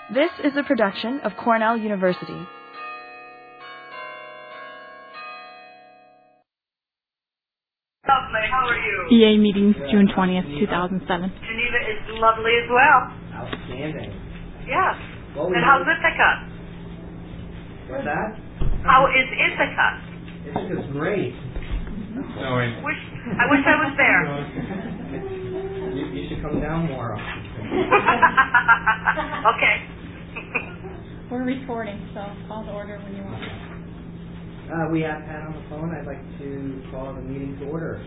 This is a production of Cornell University. Lovely. How are you? EA meetings, June 20th, 2007. Geneva is lovely as well. Outstanding. Yes. And how's Ithaca? What's that? How is Ithaca? Ithaca's great. I wish I was there. You should come down more often. Okay. We're recording, so call to order when you want. We have Pat on the phone. I'd like to call the meeting to order.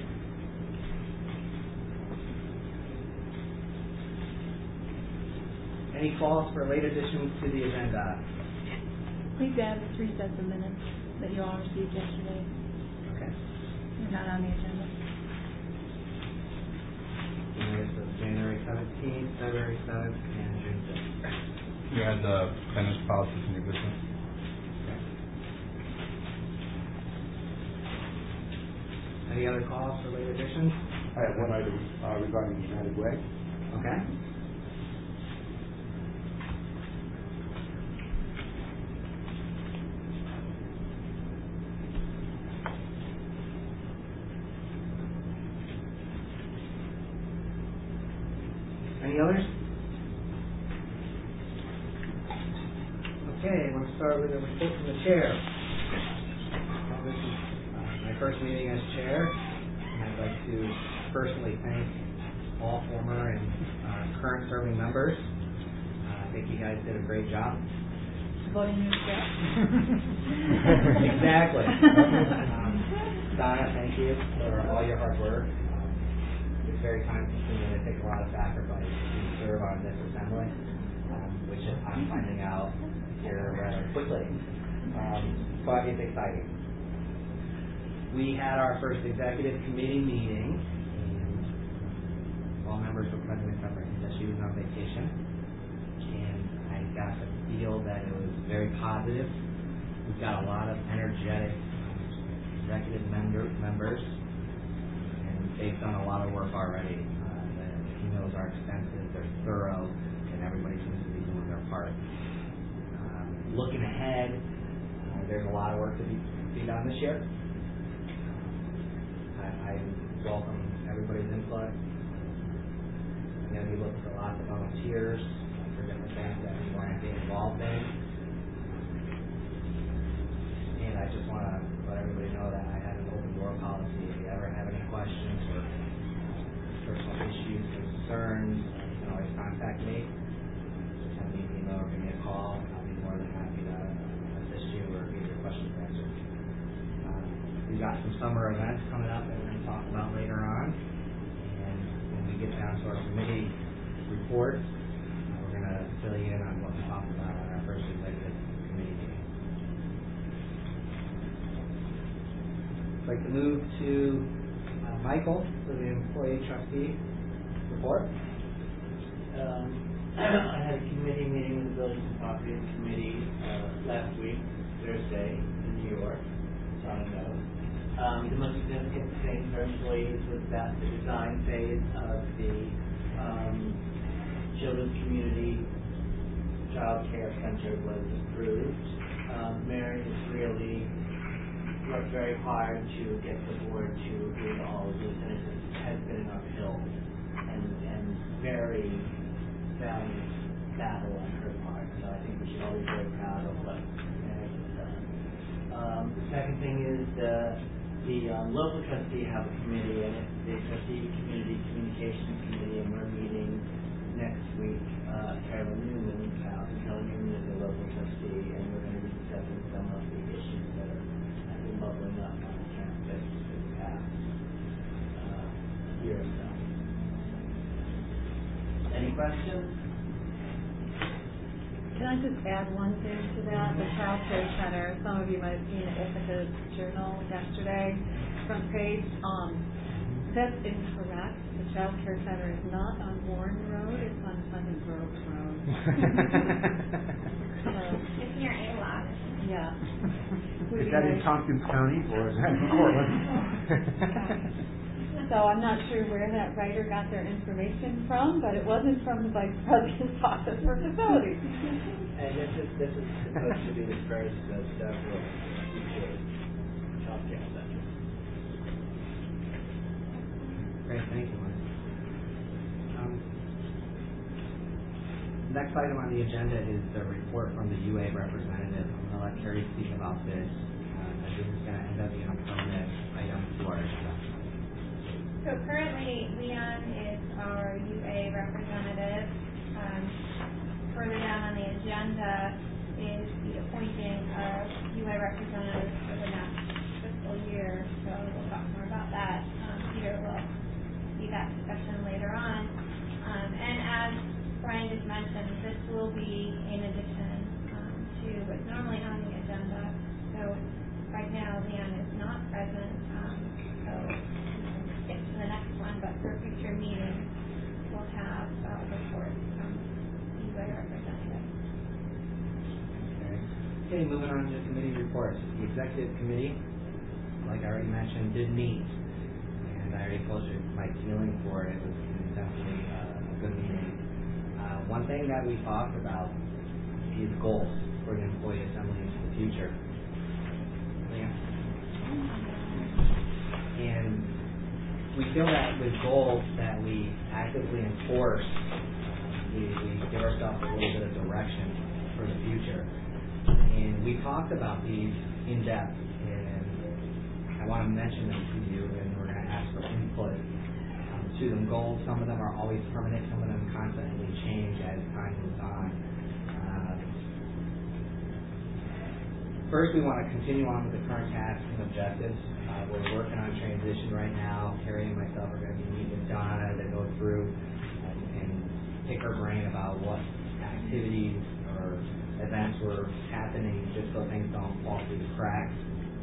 Any calls for late additions to the agenda? Please add the 3 sets of minutes that you all received yesterday. Okay. They're not on the agenda. Minutes of January 17th, February 7th, and June 6th. You had the finished policies in your business. Okay. Any other calls for late additions? I have one item regarding United Way. Okay. Any others? Okay, let's start with a report from the chair. This is my first meeting as chair, and I'd like to personally thank all former and current serving members. I think you guys did a great job. Voting you step. Exactly. Donna, thank you for all your hard work. It's very time consuming. It takes a lot of sacrifice to serve on this assembly, which I'm finding out here rather quickly. But it's exciting. We had our first executive committee meeting, and all members were present except for Linda. She was on vacation, and I got to feel that it was very positive. We've got a lot of energetic executive members. Based on a lot of work already, the emails are extensive, they're thorough, and everybody seems to be doing their part. Looking ahead, there's a lot of work to be done this year. I welcome everybody's input. I'm going to be looking for lots of volunteers for different things that we want to get involved in. And I just want to let everybody know that I have an open door policy. If you ever have any questions or personal issues, concerns, you can always contact me. Send me an email or give me a call. I'll be more than happy to assist you or get your questions answered. We've got some summer events coming up that we're going to talk about later on. And when we get down to our committee report, we're going to fill you in on what we talked about on our first executive committee meeting. I'd like to move to Michael for the employee trustee report. I had a committee meeting with the Buildings and Properties Committee last week, Thursday, in New York. So I know. The most significant thing for employees was that the design phase of the Children's Community Child Care Center was approved. Mary has really worked very hard to get the board to agree to all of this, and it has been an uphill and very valiant battle on her part. So I think we should all be very proud of what Mary has done. The second thing is the local trustee have a committee, and it's the Trustee Community Communications Committee, and we're meeting next week. Carolyn Newman is the local trustee, and we're going to be discussing some of the issues that have been bubbling up on the campus for the past year or so. Any questions? Can I just add one thing to that? The Child Care Center, some of you might have seen it in the Journal yesterday, front page. That's incorrect. The Child Care Center is not on Warren Road, it's on Pleasant Grove Road. It's near A-Lot. Yeah. Is that in Tompkins County or is that in Portland? so I'm not sure where that writer got their information from, but it wasn't from the Vice President's Office for Facilities. And this is supposed to be the first of several future healthcare centers. Great, thank you, Mike. Next item on the agenda is the report from the UA representative. I'm going to let Carrie speak about this. This is going to end up being a permanent item to our agenda. So currently, Leon is our UA representative. Further down on the agenda is the appointing of UA representatives for the next fiscal year. So we'll talk more about that. Peter will see that discussion later on. And as Brian just mentioned, this will be in addition to what's normally on the agenda. So right now, Leon is not present, so we can skip to the next one. But for future meetings, we'll have reports from the UA representative. Okay, moving on to committee reports. The executive committee, like I already mentioned, did meet, and I already told you my feeling for it. It was definitely a good meeting. One thing that we talked about is goals for the employee assembly into the future. Yeah. And we feel that with goals that we actively enforce, we give ourselves a little bit of direction for the future. And we talked about these in depth, and I want to mention them to you, and we're going to ask for input to them. Goals, some of them are always permanent, some of them constantly change as time moves on. First, we want to continue on with the current tasks and objectives. We're working on transition right now. Carrie and myself are going to be meeting with Donna to go through and pick her brain about what activities or events were happening just so things don't fall through the cracks.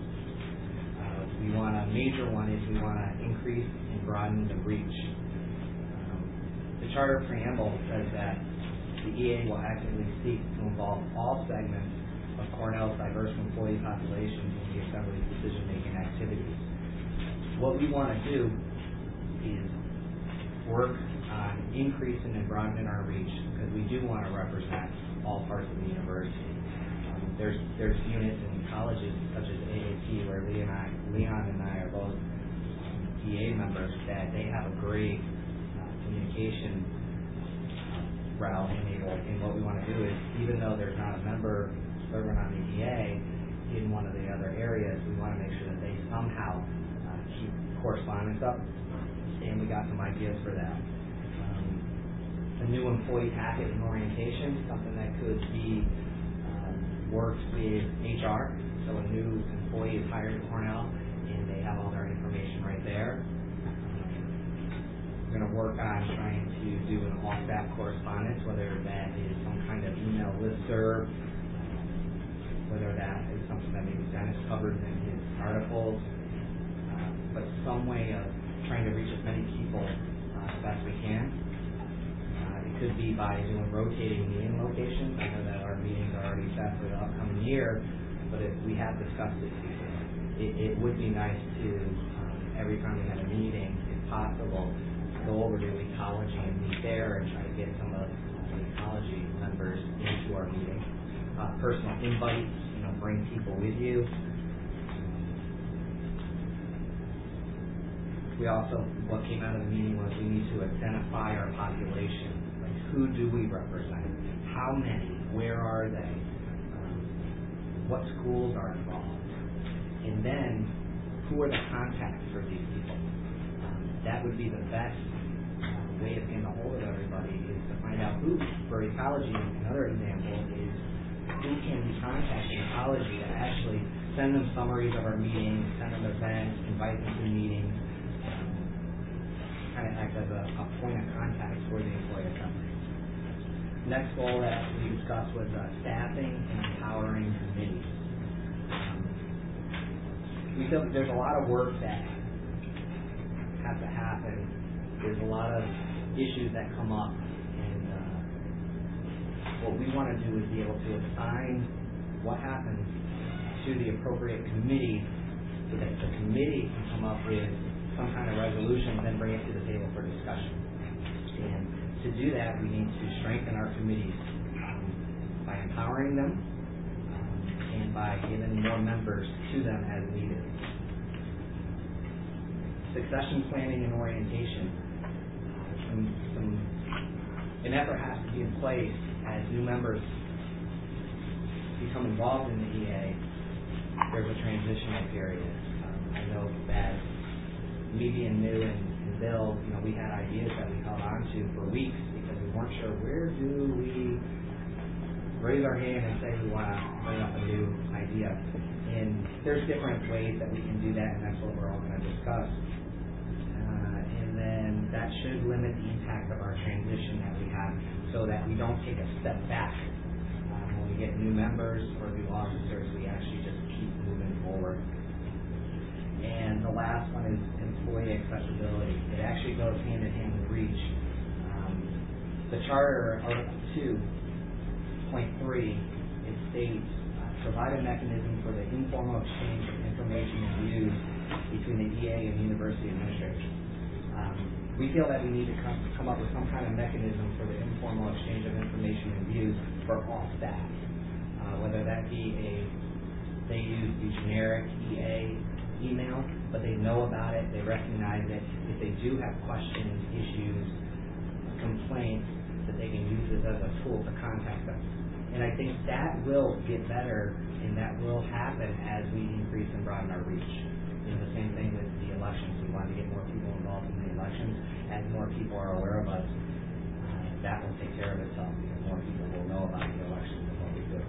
A major one is we want to increase and broaden the reach. The charter preamble says that the EA will actively seek to involve all segments of Cornell's diverse employee populations in the Assembly's decision-making activities. What we want to do is work on increasing and broadening our reach because we do want to represent all parts of the university. There's units in colleges such as AAP where Leon and I are both EA members that they have a great communication route enabled. And what we want to do is, even though there's not a member serving on the EA in one of the other areas, we want to make sure that they somehow keep correspondence up. And we got some ideas for that. A new employee packet and orientation, something that could be worked with HR. So a new employee is hired at Cornell and they have all their information right there. We're going to work on trying to do an all-staff correspondence, whether that is some kind of email listserv, whether that is something that maybe Dennis covered in his articles, but some way of trying to reach as many people as best we can. Could be by doing rotating meeting locations. I know that our meetings are already set for the upcoming year, but if we have discussed it before, it would be nice to, every time we have a meeting, if possible, go over to ecology and meet there and try to get some of the ecology members into our meeting. Personal invites, bring people with you. We also, what came out of the meeting was we need to identify our population. Who do we represent? How many? Where are they? What schools are involved? And then, who are the contacts for these people? That would be the best way of getting a hold of everybody is to find out who, for ecology, another example is who can we contact in ecology to actually send them summaries of our meetings, send them events, invite them to meetings, kind of act as a point of contact for the employee assembly. Next goal that we discussed was staffing and empowering committees. We feel that there's a lot of work that has to happen. There's a lot of issues that come up, and what we want to do is be able to assign what happens to the appropriate committee so that the committee can come up with some kind of resolution, then bring it to the table for discussion. And to do that, we need to strengthen our committees by empowering them and by giving more members to them as needed. Succession planning and orientation. An effort has to be in place as new members become involved in the EA. There's a transitional period. I know that me being new and Bill, we had ideas that we held on to for weeks because we weren't sure where do we raise our hand and say we want to bring up a new idea. And there's different ways that we can do that, and that's what we're all going to discuss. And then that should limit the impact of our transition that we have so that we don't take a step back. When we get new members or new officers, we actually just keep moving forward. And the last one is employee accessibility. It actually goes hand in hand with REACH. The Charter, Article 2.3, it states, provide a mechanism for the informal exchange of information and views between the EA and university administrators. We feel that we need to come up with some kind of mechanism for the informal exchange of information and views for all staff. Whether that be they use the generic EA email, but they know about it, they recognize it. If they do have questions, issues, complaints, that they can use this as a tool to contact us. And I think that will get better, and that will happen as we increase and broaden our reach. The same thing with the elections. We want to get more people involved in the elections. As more people are aware of us, that will take care of itself because more people will know about the elections and what we do.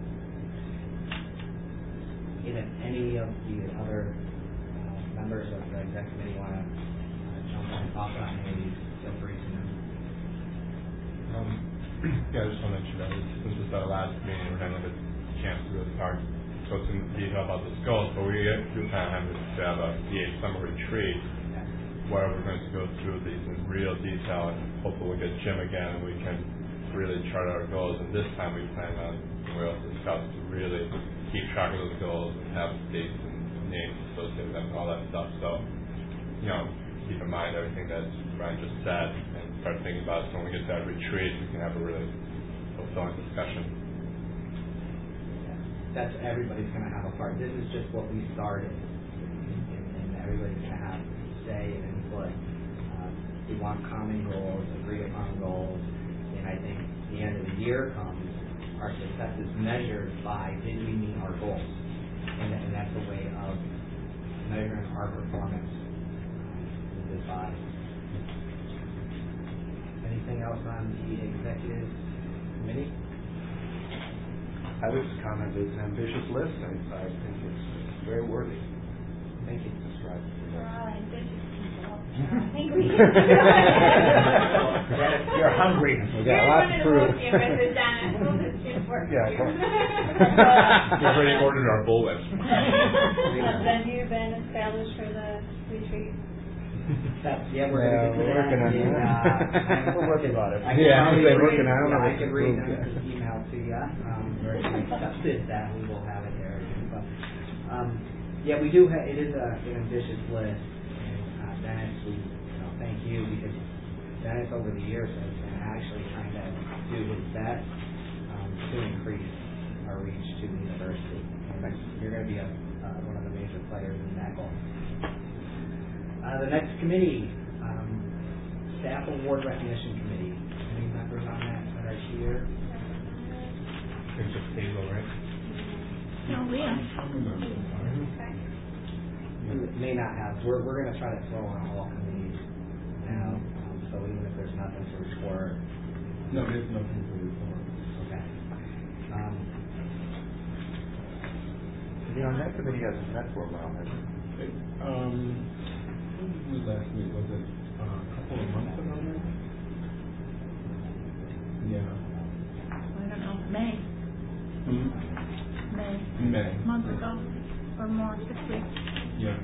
And if any of the other members of the exec committee want to jump on and talk about any of these, feel free to. Yeah, I just want to mention that since it's our last meeting, we're going to have a chance to really talk so in detail about the goals, but we do kind of have a EA summer retreat where we're going to go through these in real detail, and hopefully we'll get Jim again and we can really chart our goals. And this time we plan on, we'll discuss to really keep track of those goals and have dates and names associated with them and all that stuff. So, keep in mind everything that Brian just said and start thinking about it. So when we get to that retreat, we can have a really fulfilling discussion. That's everybody's going to have a part. This is just what we started, and everybody's going to have say and input. We want common goals, agreed upon goals, and I think the end of the year comes, our success is measured by did we meet our goals, and that's a way of measuring our performance in this body. Anything else on the executive committee? I would just comment that it's an ambitious list, and I think it's very worthy. Thank you. We're all ambitious people. I think we You're hungry. We got a lot to prove. You're one of the most Dennis. We'll just do work. Yeah. We've already ordered our bullets. Has venue been established for the retreat? Yeah, we're working on it. We're working on it. I can read an email to you. Very accepted that we will have it there. But yeah, we do. It is an ambitious list, and Dennis, we thank you because Dennis over the years has been actually trying to do his best to increase our reach to the university. And you're going to be one of the major players in that goal. The next committee, Staff Award Recognition Committee. Any members on that are here? It's just Hazel, right? No, Leah. You may not have. We're going to try to throw on all committees now, so even if there's nothing to report. No, there's nothing to report. Okay. That committee hasn't met for a while, has it? When last meet? Was it a couple of months ago now? Yeah. I don't know, May. May. A month ago or more, 6 weeks. Yeah.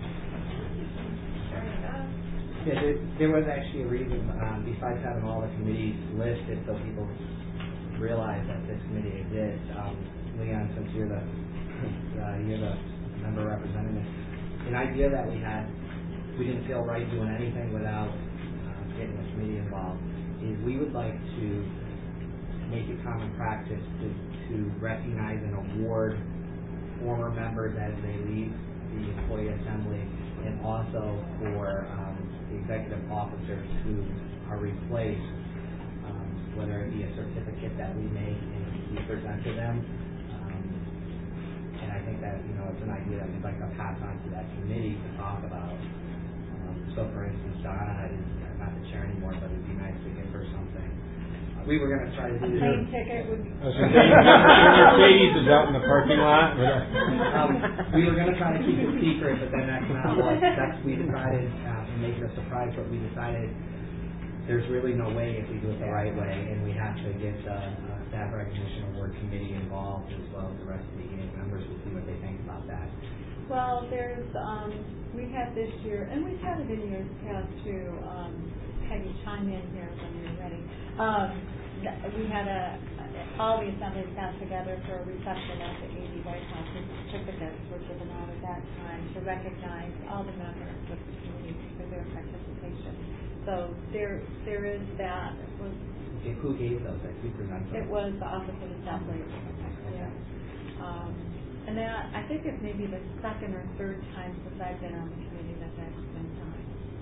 Yeah, there was actually a reason, besides having all the committees listed so people realize that this committee exists. Leon, since you're the member representative, an idea that we had we didn't feel right doing anything without getting the committee involved, is we would like to make it common practice to recognize and award former members as they leave the employee assembly, and also for the executive officers who are replaced, whether it be a certificate that we make and we present to them. And I think that, it's an idea that we'd like to pass on to that committee to talk about. So for instance, Donna is not the chair anymore, but it'd be nice to give her something. We were going to try to do Plane ticket would be. Mercedes is out in the parking lot. We were going to try to keep it secret, but then that's not what we decided, and make it a surprise, but we decided there's really no way if we do it the right way, and we have to get the staff recognition award committee involved as well as the rest of the EA members to see what they think about that. Well, there's, we had this year, and we've had it in years past too, Peggy, chime in here when you're ready. We had all the assemblies got together for a reception at the AD White House, and certificates were given out at that time to recognize all the members of the community for their participation. So there is that. Who gave those? Who presented them? It was the Office of Assembly. Yeah. And then I think it may be the second or third time since I've been on the committee that that's been done.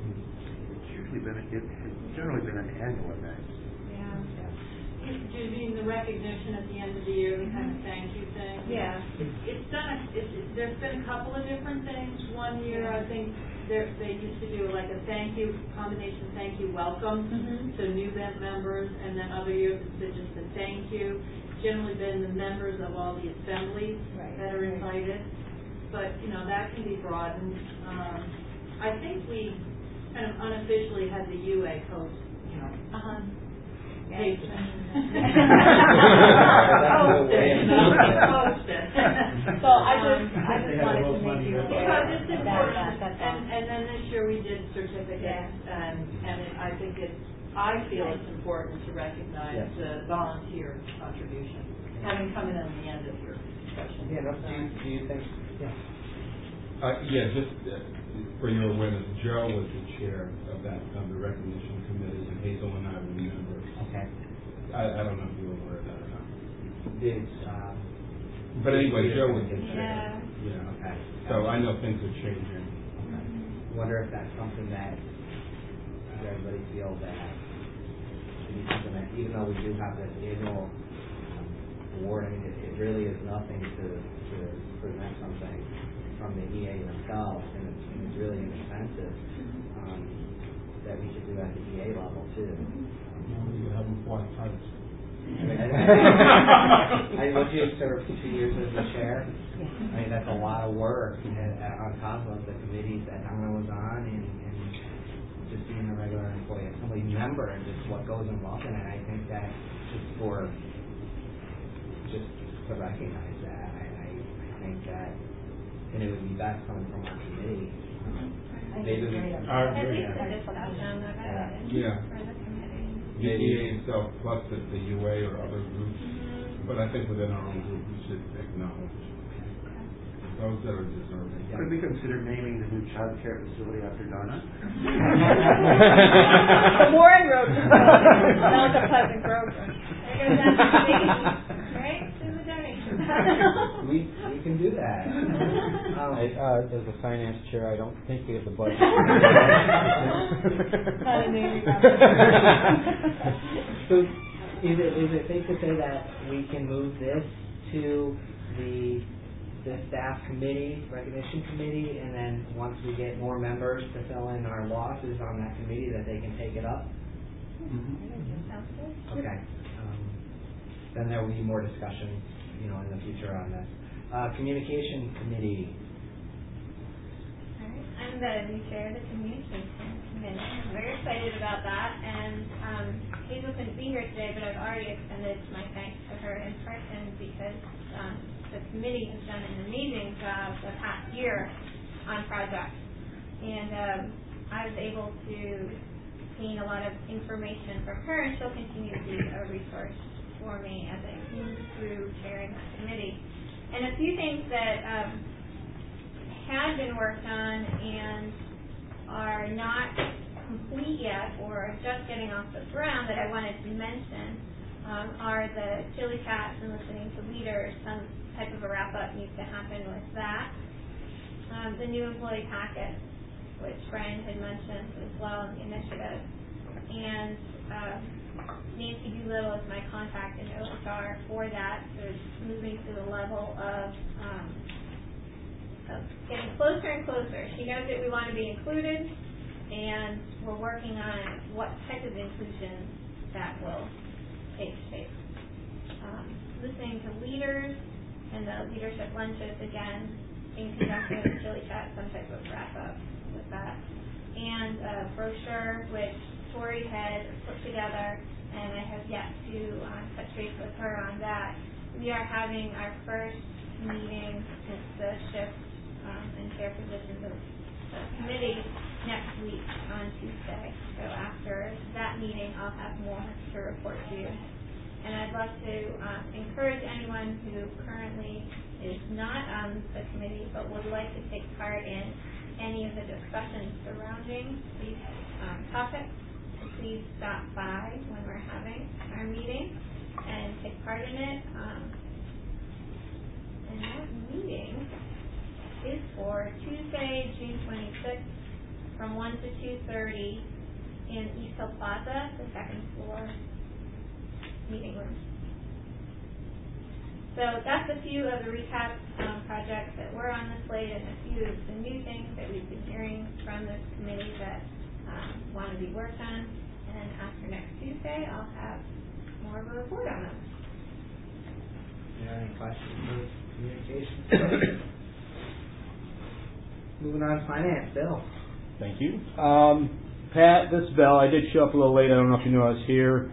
It's generally been an annual event. Yeah. Do you mean the recognition at the end of the year, the kind of thank you thing? Yeah. It's done. There's been a couple of different things. One year, I think they used to do like a thank you combination, thank you welcome to new members, and then other years it's been just a thank you. Generally been the members of all the assemblies that are invited, but that can be broadened. I think we kind of unofficially had the UA post, post it. So I just wanted to make you aware because it's important. That's and then this year we did certificates, and I think I feel it's important to recognize the volunteer contribution, having come in at the end of your discussion. Yeah, do you think? Just for your awareness, Joe was the chair of the recognition committee, and Hazel and I were members. Okay. I don't know if you were aware of that or not. But anyway, Joe was the chair. Yeah. Okay. So I know things are changing. Okay. I wonder if that's something that everybody feels that even though we do have this annual award, it really is nothing to present something from the EA themselves, and it's really inexpensive, that we should do at the EA level too. You have them fly kites. Would you serve 2 years as the chair? That's a lot of work on top of the committees that Donna was on, and just being a regular employee assembly member, and just what goes involved in it. I think that just to recognize that, I think that, and it would be best coming from our committee. Maybe we at least a discussion about it for the committee. The EA itself plus the UA or other groups, but I think within our own group we should acknowledge those that are deserving. Could we consider naming the new child care facility after Donna? The Warren Road facility. Now it's a Pleasant Grove. There goes that donation, right? To the donation. We can do that. As a finance chair, I don't think we have the budget. So, is it safe to say that we can move this to the staff committee, recognition committee, and then once we get more members to fill in our losses on that committee, that they can take it up? Sounds good. Okay. Then there will be more discussion, in the future on this. Communication committee. All right. I'm the new chair of the communication committee. I'm very excited about that, and Hazel couldn't be here today, but I've already extended my thanks to her in person because the committee has done an amazing job the past year on projects, and I was able to gain a lot of information from her, and she'll continue to be a resource for me as I move through chairing that committee. And a few things that had been worked on and are not complete yet or just getting off the ground that I wanted to mention are the chili chats and listening to leaders. Some type of a wrap-up needs to happen with that. The new employee packet, which Brian had mentioned as well in the initiative. And Nancy Doolittle is my contact in OHR for that. So it's moving to the level of getting closer and closer. She knows that we want to be included, and we're working on what type of inclusion that will take shape. Listening to leaders and the leadership lunches, again, in conjunction with the Chili Chat, some type of wrap-up with that. And a brochure, which Tori had put together, and I have yet to touch base with her on that. We are having our first meeting since the shift and chair positions of the committee next week on Tuesday. So after that meeting, I'll have more to report to you. And I'd love to encourage anyone who currently is not on the committee but would like to take part in any of the discussions surrounding these topics, to please stop by when we're having our meeting and take part in it. And that meeting is for Tuesday, June 26th from 1 to 2:30 in East Hill Plaza, the second floor meeting room. So that's a few of the recap projects that were on the slate and a few of the new things that we've been hearing from this committee that want to be worked on. And after next Tuesday, I'll have more of a report on them. Do you have any questions for communication? Moving on to finance, Bill. Thank you. Pat, this is Bill. I did show up a little late. I don't know if you knew I was here.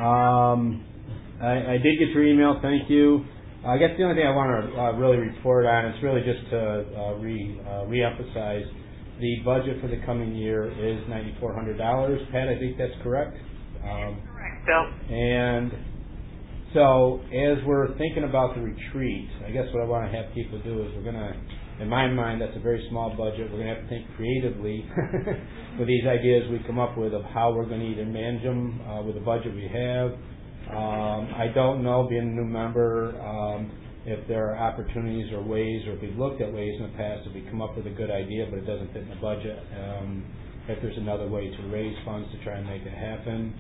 I did get your email. Thank you. I guess the only thing I want to really report on is really just to re-emphasize the budget for the coming year is $9,400. Pat, I think that's correct. Correct, Bill. And so as we're thinking about the retreat, I guess what I want to have people do is we're going to, in my mind, that's a very small budget. We're going to have to think creatively with these ideas we come up with of how we're going to either manage them with the budget we have. I don't know, being a new member, if there are opportunities or ways, or if we've looked at ways in the past, if we come up with a good idea but it doesn't fit in the budget, if there's another way to raise funds to try and make it happen.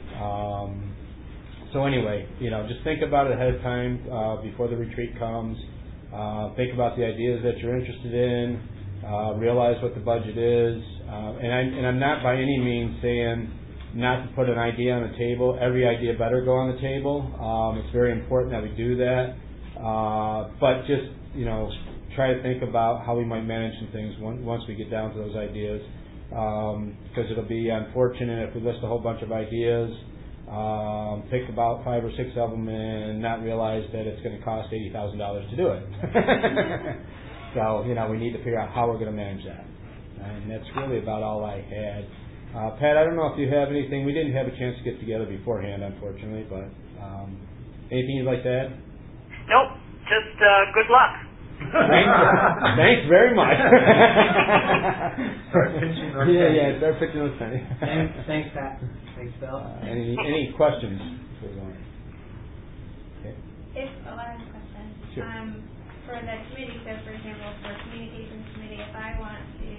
So anyway, just think about it ahead of time before the retreat comes. Think about the ideas that you're interested in. Realize what the budget is. And I'm not by any means saying not to put an idea on the table. Every idea better go on the table. It's very important that we do that. But just, try to think about how we might manage some things once we get down to those ideas. Because it'll be unfortunate if we list a whole bunch of ideas, pick about 5 or 6 of them and not realize that it's going to cost $80,000 to do it. So, we need to figure out how we're going to manage that. And that's really about all I had. Pat, I don't know if you have anything. We didn't have a chance to get together beforehand, unfortunately, but anything you'd like to add? Nope, just good luck. Thanks very much. Start pitching those Yeah, start pitching those pennies. Thanks, Pat. Thanks, Bill. Any questions? Okay. I have a question. Sure. For the committee, so for example, for communications committee, if I want to,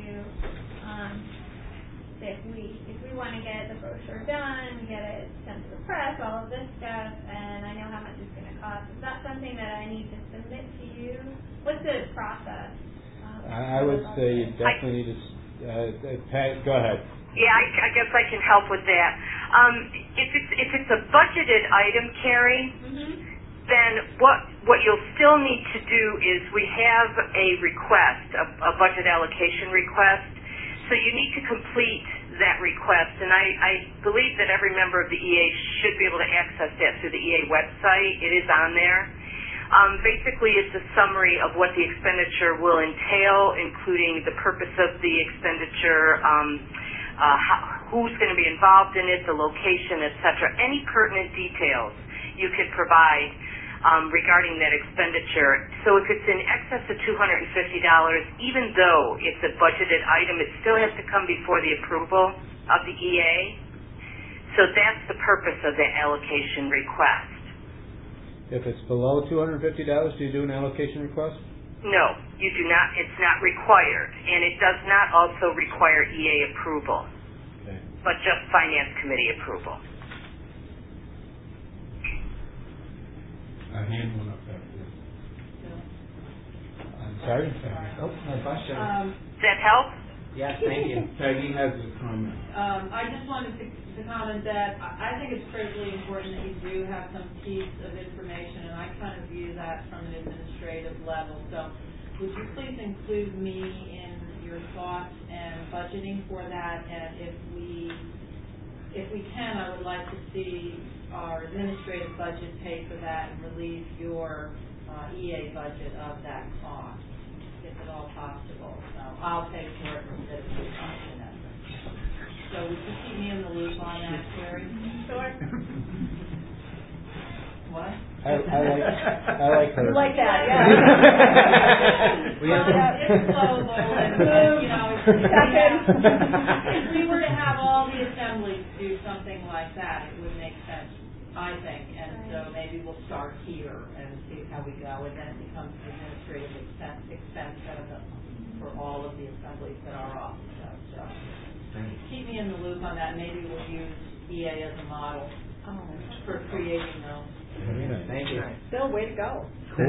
if we want to get the brochure done, get it sent to the press, all of this stuff, and I know how much it's going to cost, is that something that I need to submit to you? What's the process? I would say you definitely need to. Pat, go ahead. Yeah, I guess I can help with that. If it's a budgeted item, Carrie, then what you'll still need to do is we have a request, a budget allocation request. So you need to complete that request, and I believe that every member of the EA should be able to access that through the EA website. It is on there. Basically, it's a summary of what the expenditure will entail, including the purpose of the expenditure, who's going to be involved in it, the location, etc. Any pertinent details you could provide. regarding that expenditure. So if it's in excess of $250, even though it's a budgeted item, it still has to come before the approval of the EA. So that's the purpose of the allocation request. If it's below $250, do you do an allocation request? No, you do not. It's not required, and it does not also require EA approval, Okay. but just Finance Committee approval. Hand one up there. I'm sorry? Oh, no question. Does that help? Yes, thank you. Peggy has a comment. I just wanted to comment that I think it's critically important that you do have some piece of information, and I kind of view that from an administrative level. So would you please include me in your thoughts and budgeting for that? And if we can, I would like to see our administrative budget pay for that and relieve your EA budget of that cost, if at all possible. So I'll pay for it instead of the function effort. So would you keep me in the loop on that, Terry? Sure. What? I like her. You like that, yeah. It's global, and you know, if we were to have all the assemblies do something like that, it would make sense, I think. And so maybe we'll start here and see how we go, and then it becomes an administrative expense for all of the assemblies that our office does. So keep me in the loop on that. Maybe we'll use EA as a model for creating those. Thank you. Bill, way to go. Cool.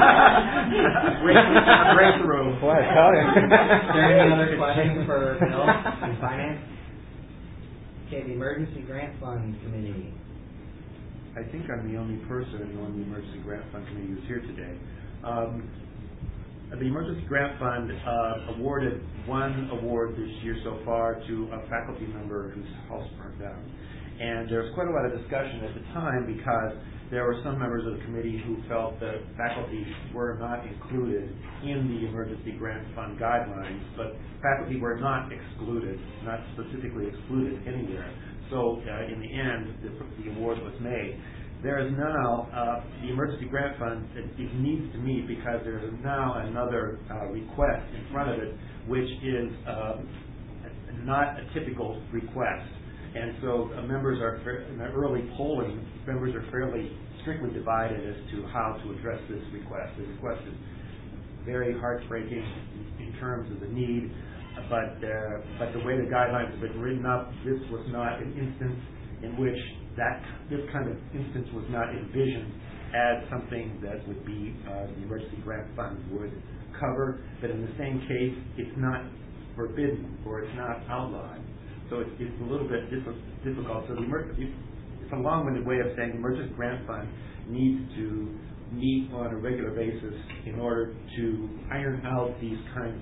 Breakthrough. Boy, I tell you. Is there any other questions for Bill in finance? Okay, the Emergency Grant Fund Committee. I think I'm the only person on the Emergency Grant Fund Committee who's here today. The Emergency Grant Fund awarded one award this year so far to a faculty member whose house burned down. And there was quite a lot of discussion at the time because there were some members of the committee who felt that faculty were not included in the Emergency Grant Fund guidelines, but faculty were not excluded, not specifically excluded anywhere. So in the end, the award was made. There is now, the Emergency Grant Fund, it needs to meet because there is now another request in front of it, which is not a typical request. And so members are, in the early polling, members are fairly strictly divided as to how to address this request. The request is very heartbreaking in terms of the need, but the way the guidelines have been written up, this was not an instance in which this kind of instance was not envisioned as something that would be the Emergency Grant Fund would cover. But in the same case, it's not forbidden or it's not outlawed. So it's a little bit difficult. So it's a long-winded way of saying the Emergency Grant Fund needs to meet on a regular basis in order to iron out these kinds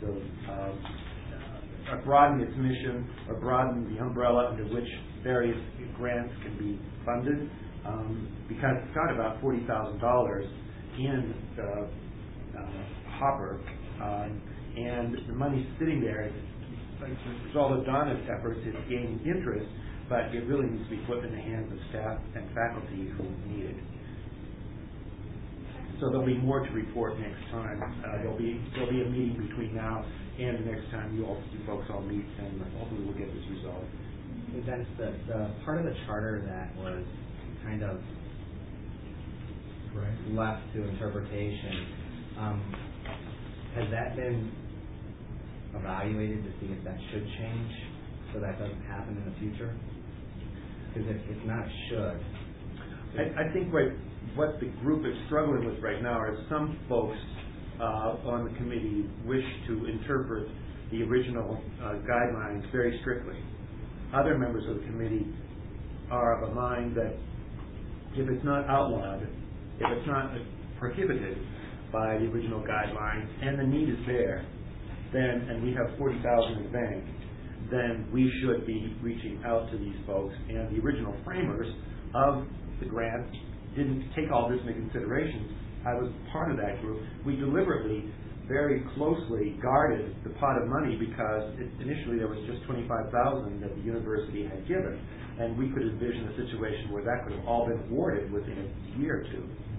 of broaden its mission or broaden the umbrella under which various grants can be funded, because it's got about $40,000 in the hopper, and the money's sitting there. As a result of Donna's efforts, it's gaining interest, but it really needs to be put in the hands of staff and faculty who need it. So there'll be more to report next time. There'll be a meeting between now and the next time you folks all meet, and hopefully we'll get this resolved. That's the part of the charter that was kind of left to interpretation. Has that been evaluated to see if that should change so that doesn't happen in the future? Because if not, should. I think what the group is struggling with right now are some folks on the committee wish to interpret the original guidelines very strictly. Other members of the committee are of a mind that if it's not outlawed, if it's not prohibited by the original guidelines, and the need is there, then, and we have $40,000 in the bank, then we should be reaching out to these folks. And the original framers of the grant didn't take all this into consideration. I was part of that group. We deliberately, very closely guarded the pot of money because initially there was just $25,000 that the university had given, and we could envision a situation where that could have all been awarded within a year or two.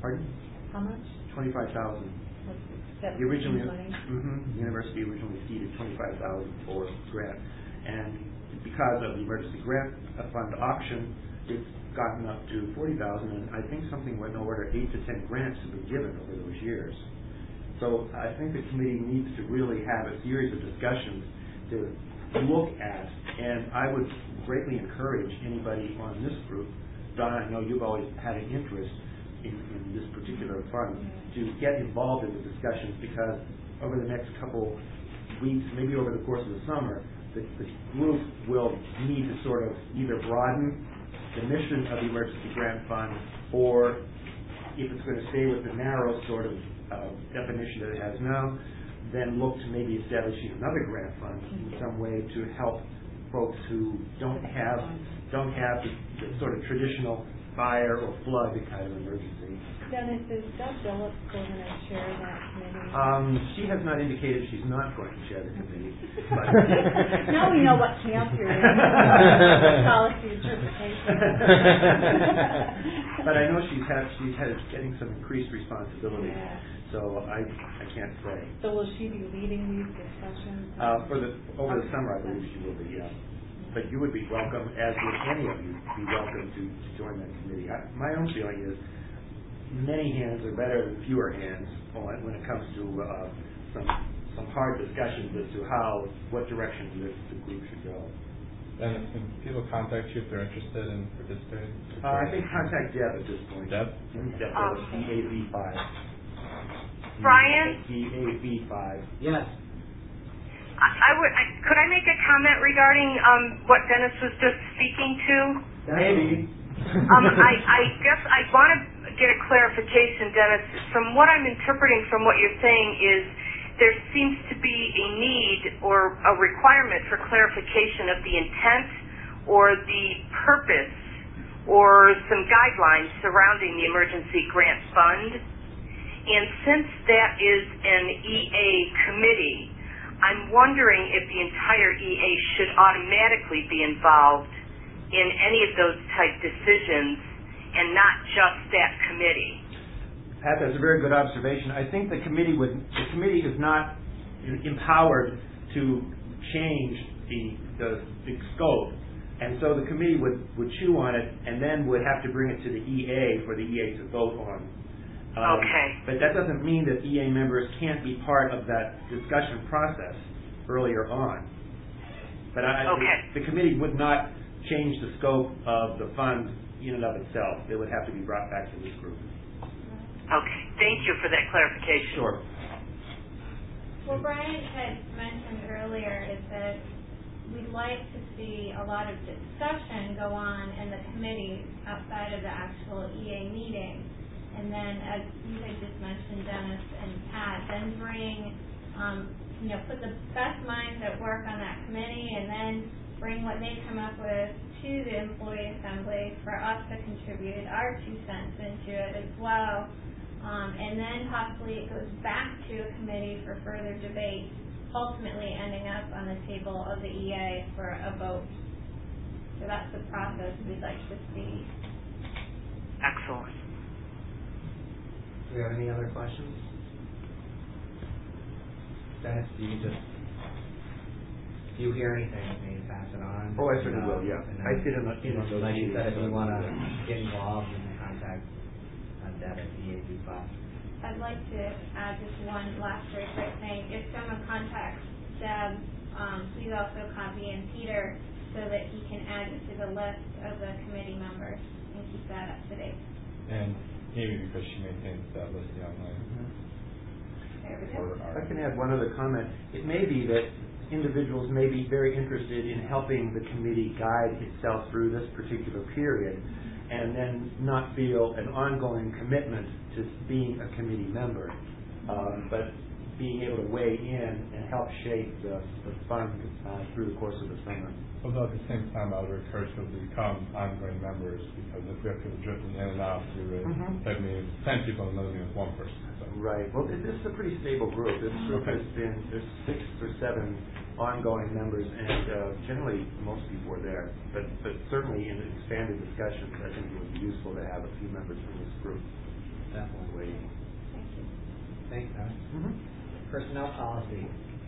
Pardon? How much? 25,000. That The originally, money? the university originally seeded 25,000 for grant, and because of the emergency grant fund auction, it's gotten up to 40,000, and I think something went over 8 to 10 grants have been given over those years. So I think the committee needs to really have a series of discussions to look at, and I would greatly encourage anybody on this group. Donna, I know you've always had an interest in this particular fund, to get involved in the discussions, because over the next couple weeks, maybe over the course of the summer, the group will need to sort of either broaden the mission of the emergency grant fund, or if it's going to stay with the narrow sort of definition that it has now, then look to maybe establishing another grant fund in some way to help folks who don't have the sort of traditional fire or flood kind of emergency. Dennis, is Deb Phillips going to chair that committee? She has not indicated she's not going to chair the committee. But Now we know what camp you're in. Policy interpretation. But I know she's getting some increased responsibility. Yeah. So I can't say. So will she be leading these discussions? Over the summer, I believe she will be. Yeah. But you would be welcome, as would any of you, be welcome to join that committee. My own feeling is many hands are better than fewer hands when it comes to some hard discussions as to what direction the group should go. And can people contact you if they're interested in participating? I think contact Deb at this point. Deb? Deb Phillips, DAV5. Brian? DAV5. Yes. Could I make a comment regarding what Dennis was just speaking to? Maybe. I guess I want to get a clarification, Dennis. From what I'm interpreting from what you're saying is there seems to be a need or a requirement for clarification of the intent or the purpose or some guidelines surrounding the emergency grant fund. And since that is an EA committee, I'm wondering if the entire EA should automatically be involved in any of those type decisions and not just that committee. Pat, that's a very good observation. I think the committee is not empowered to change the scope, and so the committee would chew on it and then would have to bring it to the EA for the EA to vote on. Okay. But that doesn't mean that EA members can't be part of that discussion process earlier on. But the committee would not change the scope of the fund in and of itself. It would have to be brought back to this group. Okay. Thank you for that clarification. Sure. What Brian had mentioned earlier is that we'd like to see a lot of discussion go on in the committee outside of the actual EA meeting. And then, as you had just mentioned, Dennis and Pat, then bring, put the best minds at work on that committee, and then bring what they come up with to the employee assembly for us to contribute our 2 cents into it as well. And then possibly it goes back to a committee for further debate, ultimately ending up on the table of the EA for a vote. So that's the process we'd like to see. Excellent. Do we have any other questions? Dennis, do you hear anything? Maybe pass it on. Oh, I certainly will, yeah. I sit in those like you meetings. said, if you want to get involved, you can contact Deb at DAV5. I'd like to add just one last very quick thing. If someone contacts Deb, please also copy in Peter so that he can add it to the list of the committee members and keep that up to date. And maybe because she maintains that listing online. There we go. I can add one other comment. It may be that individuals may be very interested in helping the committee guide itself through this particular period and then not feel an ongoing commitment to being a committee member, but being able to weigh in and help shape the fund through the course of the summer. Although at the same time, I would encourage them to become ongoing members, because if we have people drifting in and out, we would have 10 people and another meeting with one person. So. Right. Well, this is a pretty stable group. This group has been, there's 6 or 7 ongoing members, and generally most people are there. But certainly in expanded discussions, I think it would be useful to have a few members from this group. definitely waiting. Thank you. Thanks, Dennis. Personnel policy.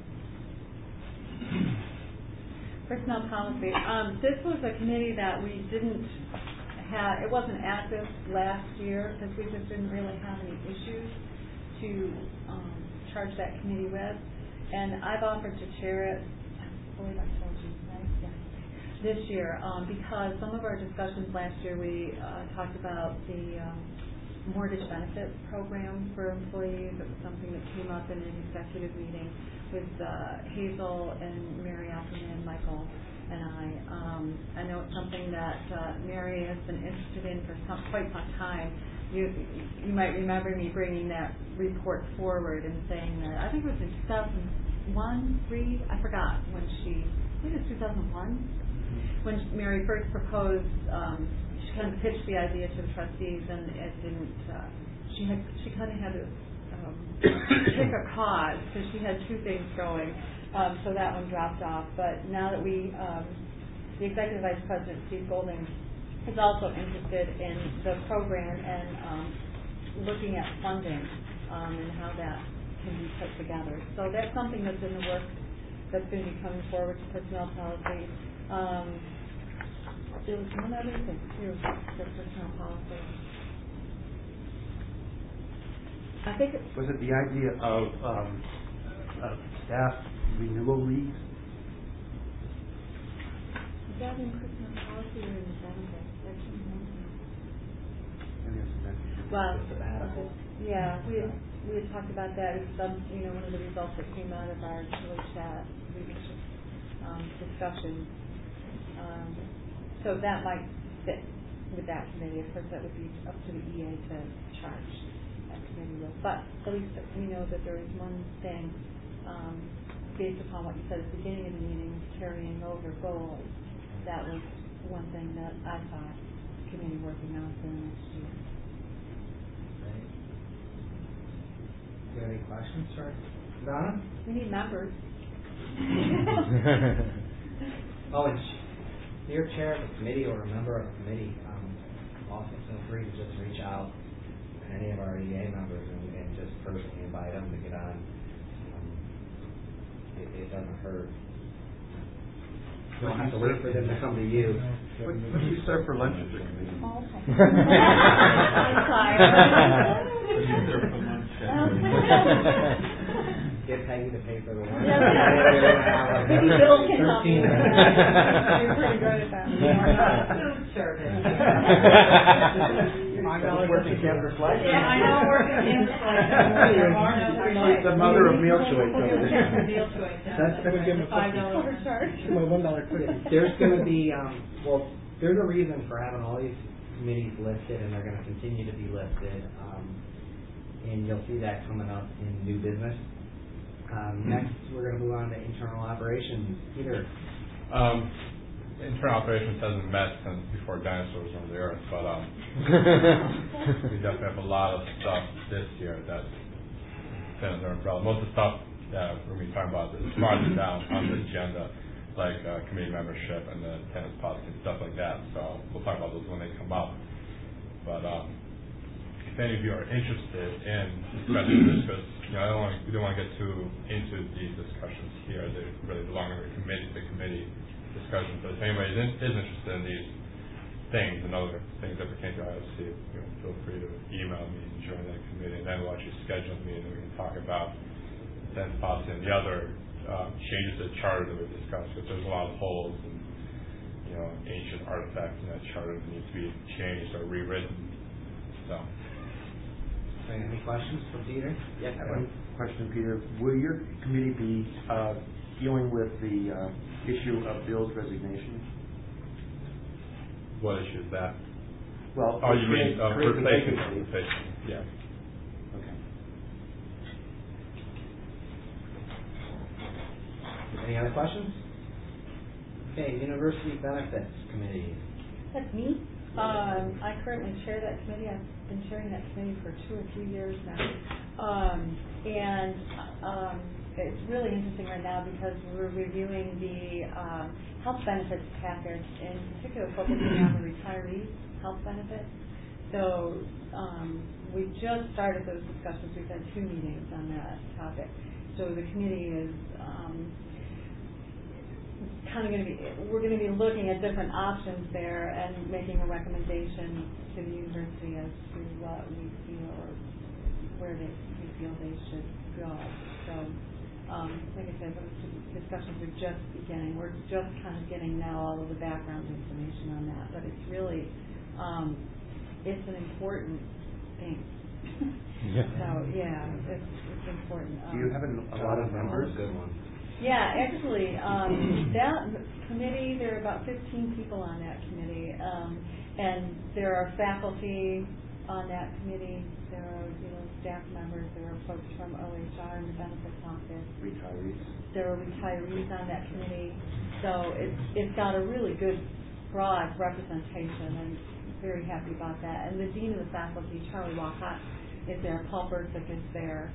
Personnel policy. This was a committee that we didn't have, it wasn't active last year because we just didn't really have any issues to charge that committee with. And I've offered to chair it, I believe I told you, right? Yeah. This year, because some of our discussions last year, we talked about the mortgage benefit program for employees. It was something that came up in an executive meeting with Hazel and Mary Ackerman, Michael, and I know it's something that Mary has been interested in for quite some time. You might remember me bringing that report forward and saying that I think it was in 2001, 3, I forgot when I think it was 2001 when Mary first proposed. She kind of pitched the idea to the trustees, and it didn't. She kind of had to pick a cause because she had two things going. So that one dropped off. But now that the Executive Vice President, Steve Golding, is also interested in the program and looking at funding and how that can be put together. So that's something that's in the works that's going to be coming forward to personnel policy. There was one other thing too for personnel policy. I think was it the idea of staff renewal leagues? Is that in personnel policy or in the benefits? Well, yeah, we had talked about that. It's one of the results that came out of our chili chat leadership discussion. So that might fit with that committee. Of course, that would be up to the EA to charge that committee with. But at least we know that there is one thing, based upon what you said at the beginning of the meeting, carrying over goals. That was one thing that I thought the committee working on for the next year. Great. Do you have any questions for Donna? We need members. Oh, and you're chair of a committee or a member of a committee. Also feel free to just reach out to any of our EA members and just personally invite them to get on. It doesn't hurt. You don't have to wait for them to come to you. What do you serve for lunch at the committee? Oh, okay. Get Peggy to pay for the lunch. Maybe Bill can help you. You're pretty good at that. Food service. I know working campus life. Yeah, I know working campus life. She's the mother of meal choice. That's going to give them $5 overcharge. My $1 credit. There's going to be there's a reason for having all these committees listed, and they're going to continue to be listed. And you'll see that coming up in new business. Next, we're going to move on to internal operations. Peter. Internal operations hasn't met since before dinosaurs were on the earth, but we definitely have a lot of stuff this year that's been under umbrella. Most of the stuff that we're going to be talking about is farther down on the agenda, like committee membership and the tennis policy and stuff like that. So we'll talk about those when they come up. But if any of you are interested in discussing this, because we don't want to get too into these discussions here. They really belong in the committee discussion. But if anybody is interested in these things and other things that pertain to IOC, feel free to email me and join that committee, and then we'll actually schedule a meeting and we can talk about tennis policy and the other changes to the charter that we've discussed, because there's a lot of holes and ancient artifacts in that charter that need to be changed or rewritten. So. Any questions for Peter? Yes, I have one question, Peter. Will your committee be dealing with the issue of Bill's resignation? What issue is that? Well, you mean replacing? Yeah. Okay. Any other questions? Okay, University Benefits Committee. That's me. I currently chair that committee. I've been chairing that committee for 2 or 3 years now. It's really interesting right now because we're reviewing the health benefits package, in particular focusing on the retiree health benefits. So we just started those discussions. We've had 2 meetings on that topic. So the committee is kind of going to be, we're going to be looking at different options there and making a recommendation to the university as to what we feel or where we feel they should go. So, like I said, those discussions are just beginning. We're just kind of getting now all of the background information on that, but it's really, it's an important thing. So, yeah, it's important. Do you have a lot of members? Good one. Yeah, actually, that committee, there are about 15 people on that committee, and there are faculty on that committee. There are, staff members. There are folks from OHR and the benefits office. Retirees. There are retirees on that committee. So it's got a really good, broad representation, and very happy about that. And the dean of the faculty, Charlie Walcott, is there. Paul Bersick is there.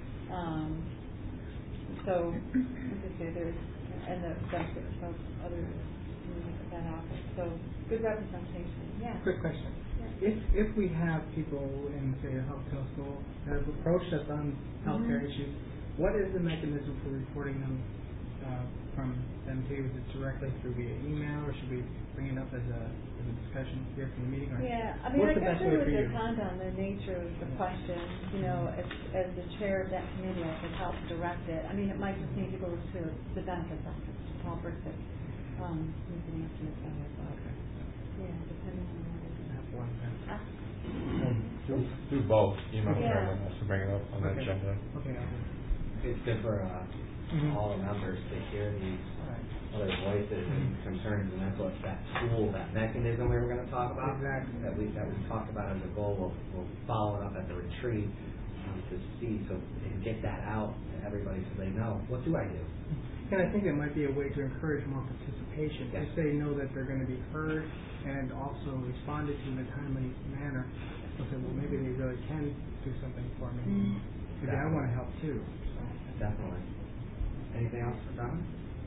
So, as I say, there's, and the benefits of other committees at that office. So, good representation. Yeah. Quick question. Yeah. If we have people in, say, a healthcare school that have approached us on healthcare issues, what is the mechanism for reporting them from them to? Is it directly through via email, or should we bring it up as a discussion here from the meeting? Or Yeah, I mean, I guess it would depend on the nature of the question. As the chair of that committee, I could help direct it. I mean, it might just need to go to the benefits office, to Paul Bersick. You can answer it better, but yeah, depending on what it is. Have one then. Do both. Email Yeah. and also bring it up on the agenda. Okay. It's good for all the members to hear these other voices and concerns, and that's what that tool, that mechanism we were going to talk about, Exactly. that we talked about as a goal. We'll follow it up at the retreat to see, and get that out to everybody so they know, what do I do? And I think it might be a way to encourage more participation. Yes. If they know that they're going to be heard and also responded to in a timely manner, they'll say, well, maybe they really can do something for me. Maybe I want to help too. So. Definitely. Anything else for Don?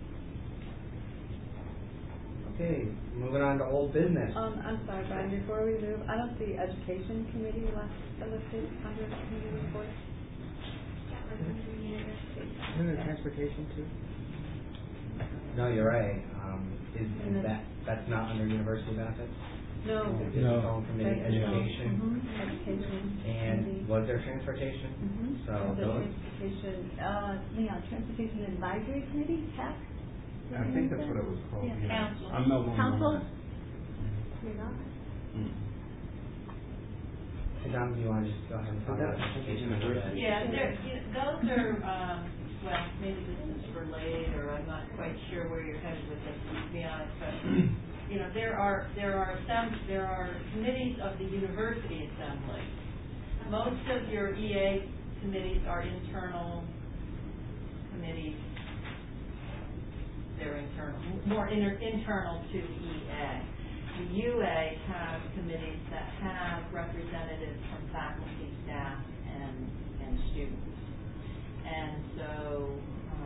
Okay, moving on to old business. I'm sorry, Brian, before we move, I don't see education committee listed under the committee report. Isn't it transportation too? No, you're right. Is that's not under university benefits? No. It's its own committee, education. Education. And was there transportation? So those. Transportation, transportation advisory committee, TAC? I think that's what it was called. Yeah. Council. I'm no longer Council? on You're not? Hey, Don, do you want to just go ahead and talk about education? Yeah, those are, well, maybe this is for later, I'm not quite sure where you're headed with this, to be honest, but, there are committees of the university assembly. Most of your EA committees are internal committees. They're internal, more internal to EA. The UA have committees that have representatives from faculty, staff, and students. And so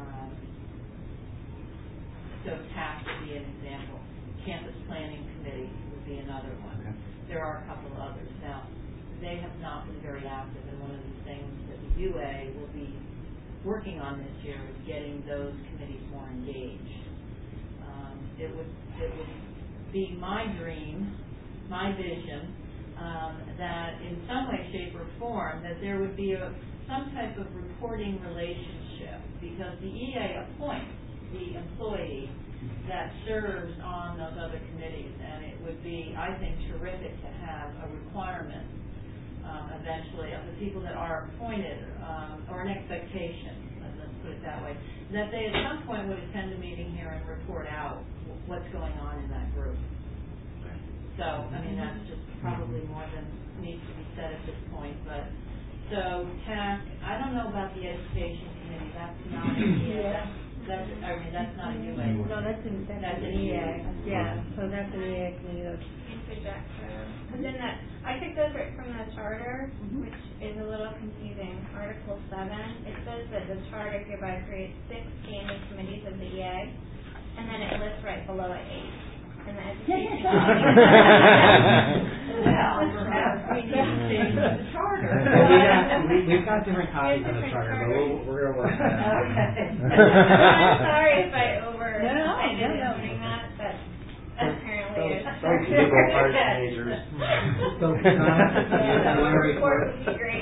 TAC would be an example. Campus Planning Committee would be another one. Okay. There are a couple of others. Now, they have not been very active, and one of the things that the UA will be working on this year is getting those committees more engaged. It would be my dream, my vision, that in some way, shape, or form, that there would be some type of reporting relationship, because the EA appoints the employee that serves on those other committees, and it would be, I think, terrific to have a requirement eventually of the people that are appointed, or an expectation, let's put it that way, that they at some point would attend a meeting here and report out what's going on in that group. So, I mean, that's just probably more than needs to be said at this point, but so TAC, I don't know about the education committee, that's not a EA. That's not a UA. No, that's an EA. Yeah, so that's an EA committee. Because in that, I took those right from the charter, which is a little confusing. Article 7, it says that the charter hereby creates 6 standing committees of the EA, and then it lists right below it 8. And the education Well, perhaps we need to change the charter. We've got different copies of the charter, but we're going to work on that. I'm sorry if I No. doing that, but apparently it's. Those legal parts majors. So, Report would be great.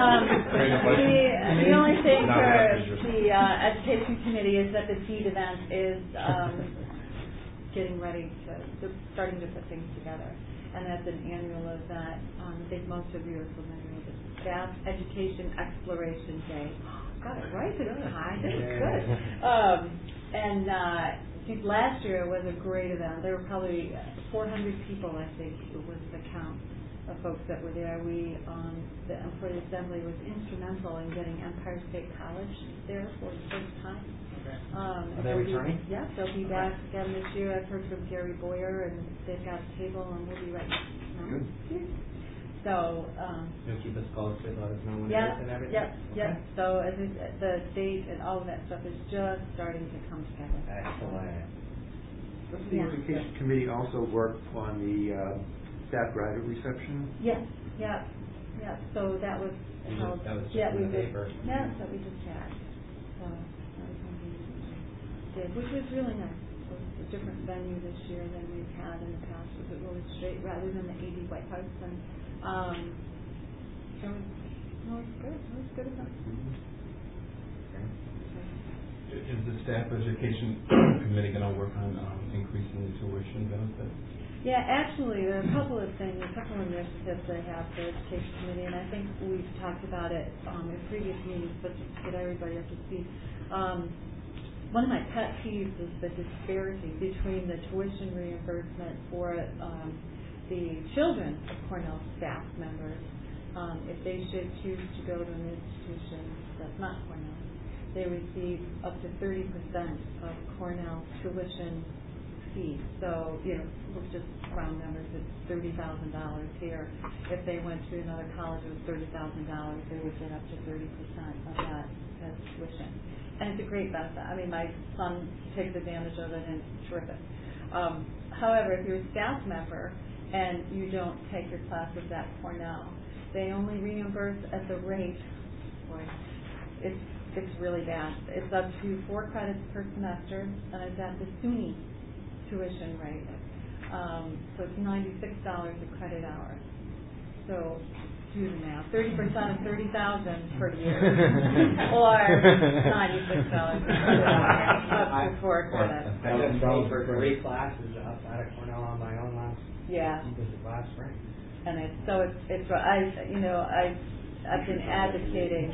The only thing for the education committee is that the TEED event is getting ready they're starting to put things together. And that's an annual event. I think most of you are familiar with it. Staff Education Exploration Day. Got it right this time. This is good. Since last year it was a great event. There were probably 400 people, I think, was the count of folks that were there. The Employee Assembly was instrumental in getting Empire State College there for the first time. Are they returning? Yeah, they'll be back again this year. I've heard from Gary Boyer, and they've got a table, and we'll be ready. Good. So, You'll keep us posted, let us know when it yeah, is and everything? Yep. So the date and all of that stuff is just starting to come together. Excellent. Does the Education Committee also work on the staff graduate reception? Yes, yeah. So that was held. That was just in the paper. Yeah, that we just had. So that was one we did, which was really nice. It was a different venue this year than we've had in the past. It was really straight rather than the 80 White House. And it was good. It was good enough. Is the staff education committee going to work on increasing the tuition benefit? Yeah, actually, there are a couple of things, a couple of initiatives they have for the education committee, and I think we've talked about it in previous meetings, but just to get everybody up to speed. One of my pet peeves is the disparity between the tuition reimbursement for the children of Cornell staff members. If they should choose to go to an institution that's not Cornell, they receive up to 30% of Cornell tuition fee. So, let's just round numbers, it's $30,000 here. If they went to another college with $30,000, they would get up to 30% of that as tuition. And it's a great benefit. I mean, my son takes advantage of it and it's terrific. However, if you're a staff member and you don't take your classes at Cornell, they only reimburse at the rate, it's really bad. It's up to 4 credits per semester, and it's at the SUNY tuition rate. So it's $96 a credit hour. So do the math. 30% of 30,000 per year, or $96 a credit hour, up to 4 credits. I just paid for 3 classes outside of Cornell on my own last spring. And I've been advocating.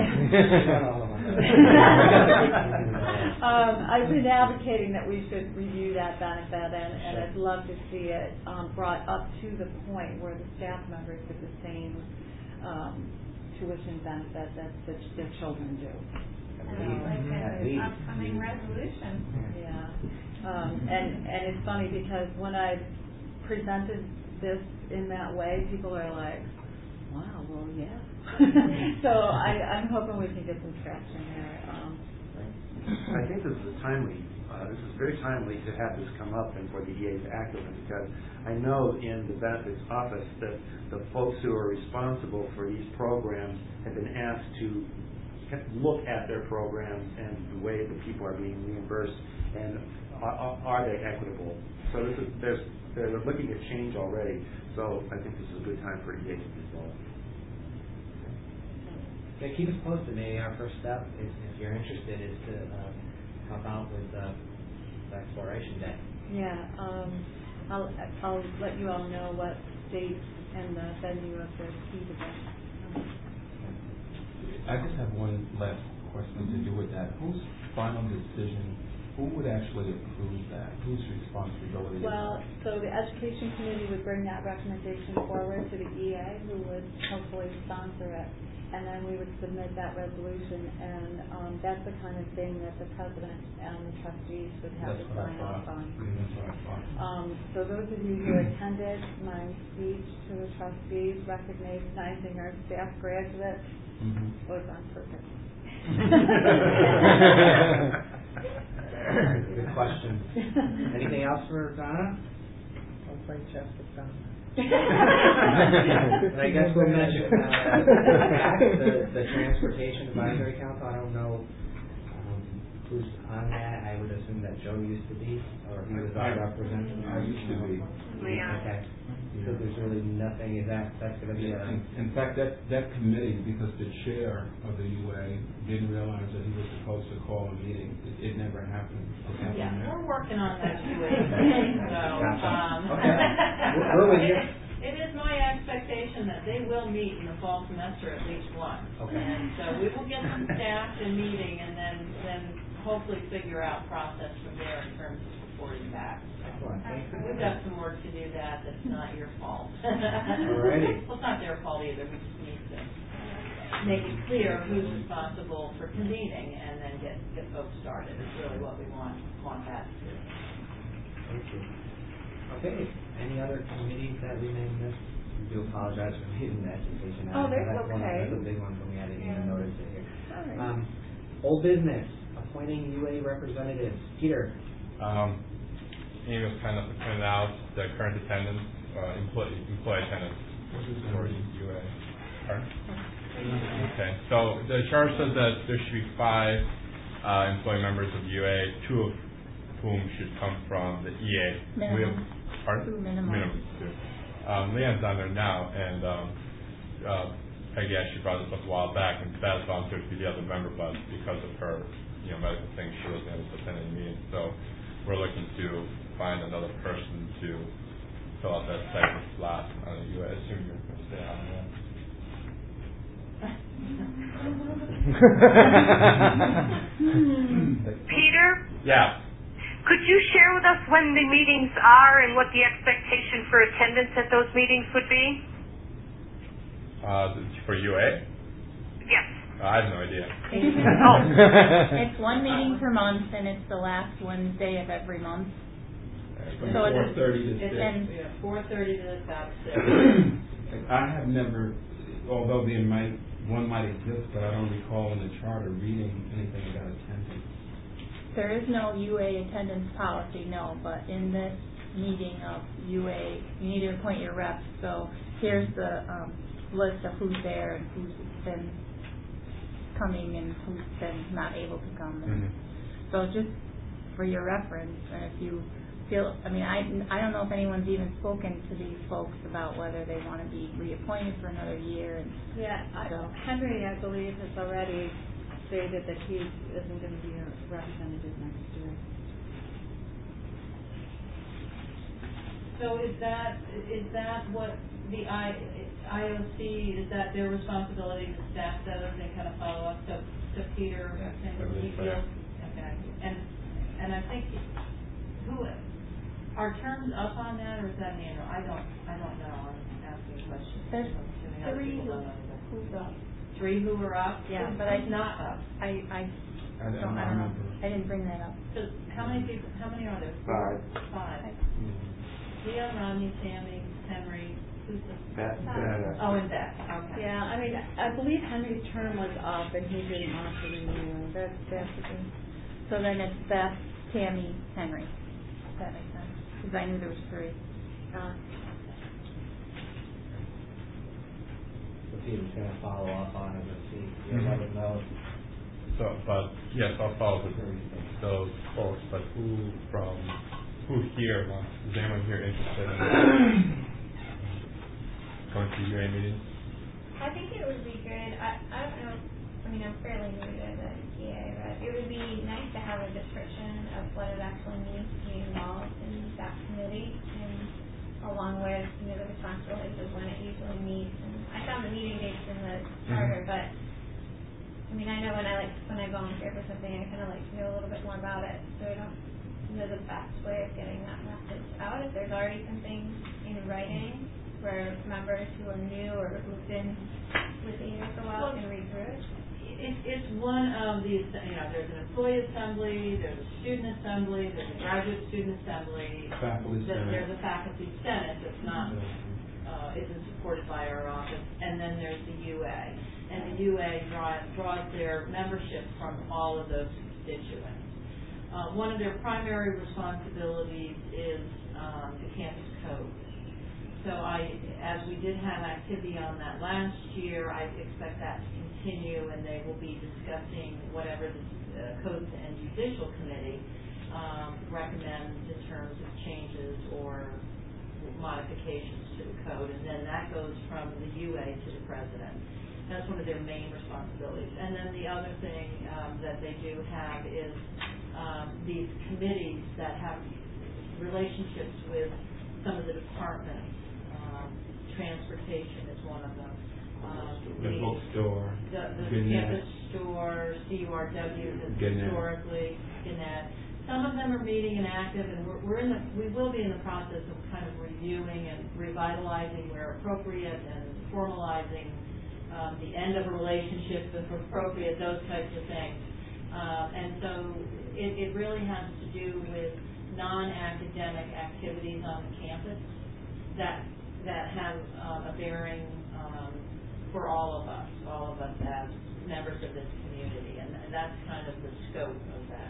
I've been advocating that we should review that benefit, and I'd love to see it brought up to the point where the staff members get the same tuition benefit that their children do. Like an upcoming resolution. Yeah, and it's funny because when I presented this in that way, people are like, "Wow, well, yeah." So I'm hoping we can get some traction there. I think this is very timely to have this come up and for the EA to act on it, because I know in the benefits office that the folks who are responsible for these programs have been asked to look at their programs and the way that people are being reimbursed, and are they equitable. So they're looking at change already. So I think this is a good time for EA to be involved. Yeah, keep us posted. Maybe our first step, if you're interested, is to help out with the Exploration Day. Yeah, I'll let you all know what date and the venue of the TEED event. I just have one last question to do with that. Whose final decision? Who would actually approve that? Whose responsibility is that? Well, so the Education Committee would bring that recommendation forward to the EA, who would hopefully sponsor it. And then we would submit that resolution, and that's the kind of thing that the president and the trustees would have to sign off on. So those of you who attended my speech to the trustees recognizing our staff graduates was on purpose. Good question. Anything else for Donna? I'll play chess with Donna. And I guess we'll mention the Transportation Advisory Council. I don't know who's on that. I would assume that Joe used to be, or he was our representative. I used to be. Yeah. Okay. So there's really nothing. That's going to be a. In fact, that committee, because the chair of the UA didn't realize that he was supposed to call a meeting, it never happened. Yeah, we're working on that UA. We're with you. It is my expectation that they will meet in the fall semester at least once. Okay. And so we will get them staffed and meeting, and then hopefully figure out process from there in terms of reporting back. Excellent. Thanks. We've got some work to do that. That's not your fault. Alrighty. Well, it's not their fault either. We just need to make it clear who's responsible for convening, and then get folks started. Is really what we want that to do. Thank you. Okay. Any other committees that we may miss? We do apologize for leaving the education out. Oh, that's That's okay. a big one for me. I didn't even notice it here. All right. Old business, appointing UA representatives. Peter. Amy was kind enough to point out the current attendance, employee attendance for UA. Pardon? Okay, so the charge says that there should be 5 employee members of UA, 2 of whom should come from the EA. Minimum. We have, pardon? 2 minimum. Minimum 2. Leanne's on there now, and Peggy actually brought this up a while back, and Beth volunteered to be the other member, but because of her medical thing, she wasn't able to attend any meetings. So we're looking to find another person to fill out that second slot on the UA. I assume you're going to stay on that. Peter, Yeah. could you share with us when the meetings are and what the expectation for attendance at those meetings would be? For UA? Yes. I have no idea. It's 1 meeting per month, and it's the last Wednesday of every month. From So it's 4:30 to 6. and 4:30 to about 6. I have never, although one might exist, but I don't recall in the charter reading anything about attendance. there is no UA attendance policy, no, but in this meeting of UA, you need to appoint your reps. So here's the list of who's there and who's been coming and who's been not able to come. And so just for your reference, and if you feel, I don't know if anyone's even spoken to these folks about whether they want to be reappointed for another year. And Yeah, Henry, I believe, has already stated that he isn't going to be a representative next year. So is that what the IOC, is that their responsibility to staff those and kind of follow up? So Peter, I do you believe so. feel? Okay. And I think, are terms up on that, or is that annual? I don't know. I'm asking questions. There's I'm assuming other 3 people don't know. who's up. 3 who are up? Yeah, Who's but not up. I don't know. I didn't bring that up. So how many people? How many are there? 5. 5. Leah, Rodney, Sammy, Henry. Who's the? Beth. Oh, and Beth. Okay. Yeah, I believe Henry's term was up and he didn't want to renew. That's the thing. So then it's Beth, Tammy, Henry. That makes sense. Because I knew there was 3. So Peter's going to follow up on it and see. Let us know. So, but yes, I'll follow with those folks. But who here wants? Is anyone here interested in going to UA meetings? I think it would be good. I don't know. I'm fairly new to the EA, but it would be nice to have a description of what it actually means to be involved in that committee, and along with the responsibilities of when it usually meets. And I found the meeting dates in the charter, but I know when I volunteer for something, I kind of like to know a little bit more about it, so I don't know the best way of getting that message out. If there's already something in writing where members who are new or who've been with the year for a while can read through it. It's one of these, there's an employee assembly, there's a student assembly, there's a graduate student assembly. Faculty senate. There's a faculty senate that's not, isn't supported by our office, and then there's the UA. And the UA draws their membership from all of those constituents. One of their primary responsibilities is the campus code. so as we did have activity on that last year, I expect that to continue, and they will be discussing whatever the Codes and Judicial Committee recommends in terms of changes or modifications to the code, and then that goes from the UA to the president. That's one of their main responsibilities. And then the other thing that they do have is these committees that have relationships with some of the departments. Transportation is one of them. The bookstore, The Gannett. campus store, CURW has Gannett. historically, Gannett. Some of them are meeting and active, and we will be in the process of kind of reviewing and revitalizing where appropriate and formalizing the end of a relationship if appropriate, those types of things. And so it really has to do with non-academic activities on the campus that have a bearing for all of us as members of this community, and that's kind of the scope of that.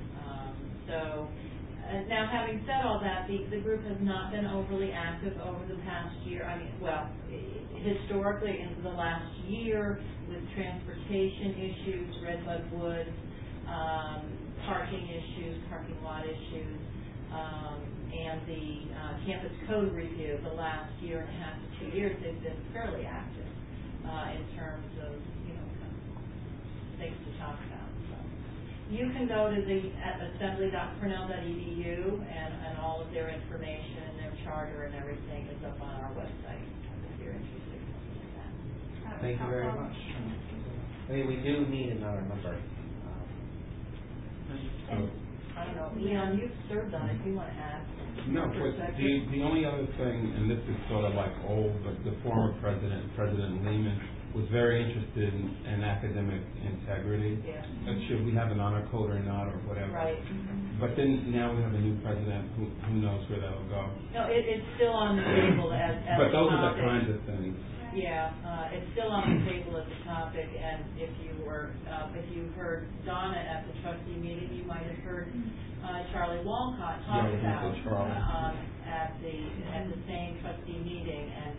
Now, having said all that, the group has not been overly active over the past year. I mean, well, historically, in the last year, with transportation issues, Redbud Woods, parking issues, parking lot issues, and the campus code review, the last year and a half to 2 years, they've been fairly active in terms of, things to talk about. So you can go to the assembly.cornell.edu, and all of their information and their charter and everything is up on our website if you're interested in that. Thank you very much. I mean, we do need another member. I don't know, Leon, you've served on it, if you want to add. No, but the only other thing, and this is sort of like old, but the former president, President Lehman, was very interested in academic integrity. Yeah. Should we have an honor code or not, or whatever. Right. But then now we have a new president, who knows where that'll go. No, it's still on the table as But a those are the topic. kinds of things. Yeah, it's still on the table as a topic, and if you heard Donna at the trustee meeting, you might have heard Charlie Walcott talk about at the same trustee meeting, and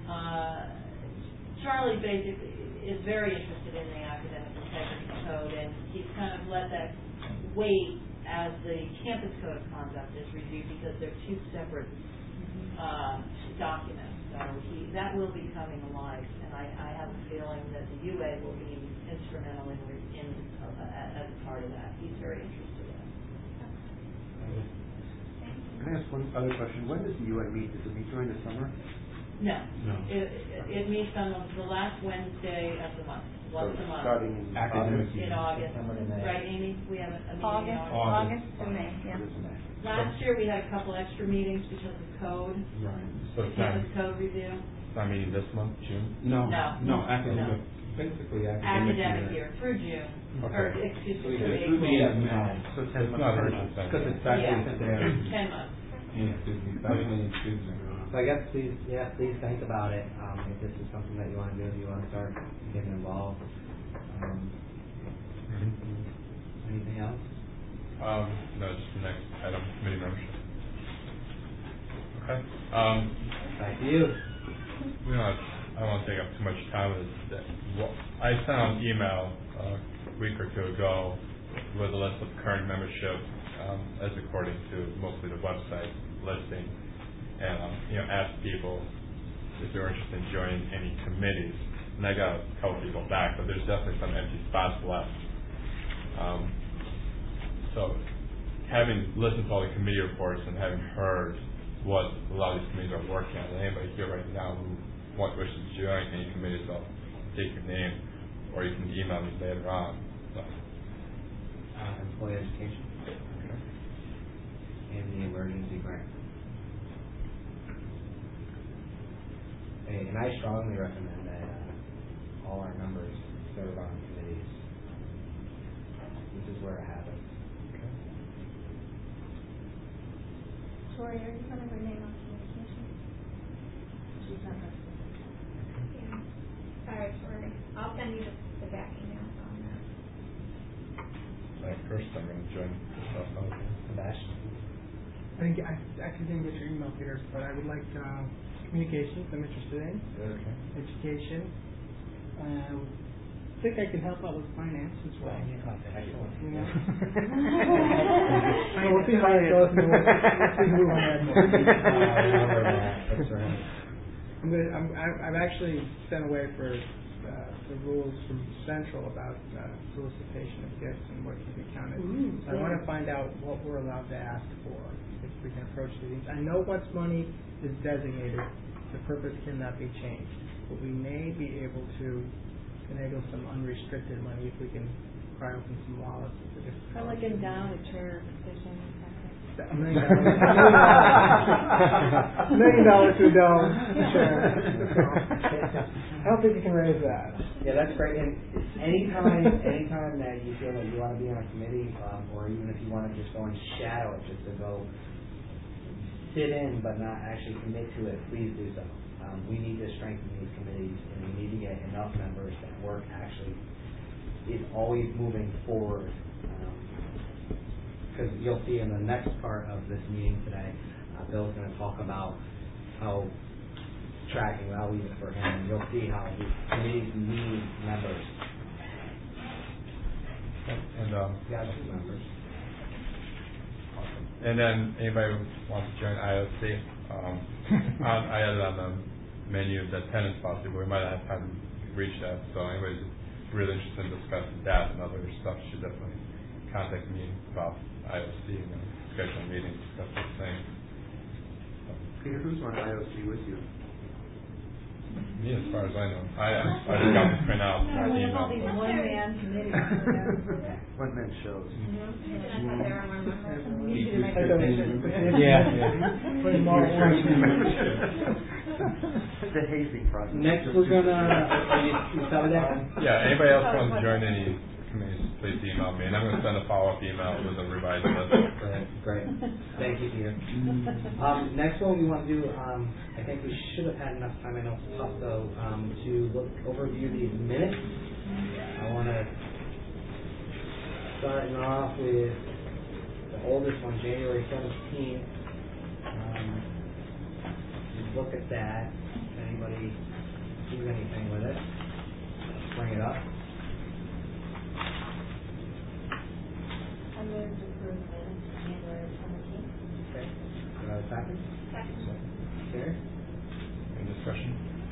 Charlie basically is very interested in the academic integrity code, and he's kind of let that wait as the campus code of conduct is reviewed, because they're two separate documents. So that will be coming alive, and I have a feeling that the UA will be instrumental as a part of that. He's very interested in it. Can I ask one other question? When does the UA meet? Does it meet during the summer? No. No. It meets on the last Wednesday of the month, once a month. Starting in Academic In August. September to May. Right, Amy? We have a meeting in August to May, yeah. Last year, we had a couple extra meetings because of code, Right. So it's not, campus code review. it's not meeting this month, June? No. Academic, basically academic Academic year, through June, or, Okay. excuse So me, it's through through the April. end of May. So So it's not urgent, because it's actually there. 10 months. Excuse me. So I guess please think about it. If this is something that you want to do, if you want to start getting involved. Anything else? No, just the next item, committee membership. Okay. Back to you. I don't want to take up too much time with this. I sent out an email a week or two ago with a list of current membership, as according to mostly the website listing, and asked people if they're interested in joining any committees. And I got a couple people back, but there's definitely some empty spots left. So, having listened to all the committee reports and having heard what a lot of these committees are working on, anybody here right now who wishes to join any committees, I'll take your name, or you can email me later on. So. Employee education. Okay. And the emergency grant. And I strongly recommend that all our members serve on committees. This is where to have it. Tori, are you going to remain on communication? She's not going to. Sorry, Tori. I'll send you the back emails on that. First, I'm going to join Sebastian? I didn't get your email, Peter, but I would like communications I'm interested in, Okay. education. I think I can help out with finance as well. You know? We'll see how it goes. And we'll see who I have. That's right. I've actually sent away for the rules from Central about solicitation of gifts and what can be counted. So I want to find out what we're allowed to ask for if we can approach these. I know once money is designated, the purpose cannot be changed, but we may be able to finagle some unrestricted money if we can pry open some wallets. I like endow a chair position. $1 million. $1 million to dome. Sure. I don't think you can raise that. Yeah, that's great. And anytime that you feel that you want to be on a committee, or even if you want to just go and shadow it, just to go sit in but not actually commit to it, please do so. We need to strengthen these committees, and we need to get enough members that work actually is always moving forward. Because you'll see in the next part of this meeting today, Bill's going to talk about how tracking, I'll leave it for him, and you'll see how the committees need members. And members. Awesome. And then anybody who wants to join IOC, I added on the menu the attendance policy, but we might not have time to reach that. So anybody's really interested in discussing that and other stuff should definitely contact me about IOC and schedule a meeting, discuss the same. Peter, who's on IOC with you? Me, as far as I know. I just got this print out. Yeah, we have all these one-man committees. One-man shows. Put them all The hazing process. Next, we're you cover that? Yeah, anybody else wants to join any committees, please email me, and I'm going to send a follow-up email with a revised list. Great. Thank you, Peter. Next one we want to do, I think we should have had enough time, I know it's tough though, to overview these minutes. I want to starting off with the oldest one, January 17th. Look at that. If anybody sees anything with it, bring it up. I move to approve the minutes of January 17th. Okay. Do I have a second? Second. Carrie? Any discussion?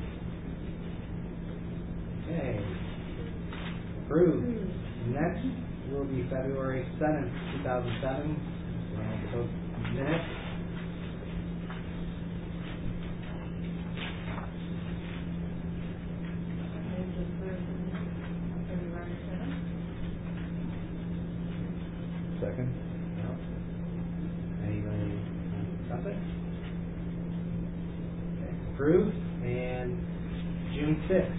Okay. Approved. Next will be February 7th, 2007. Those minutes. Second. No. Anybody discuss it? Okay. Approved. And June 6th.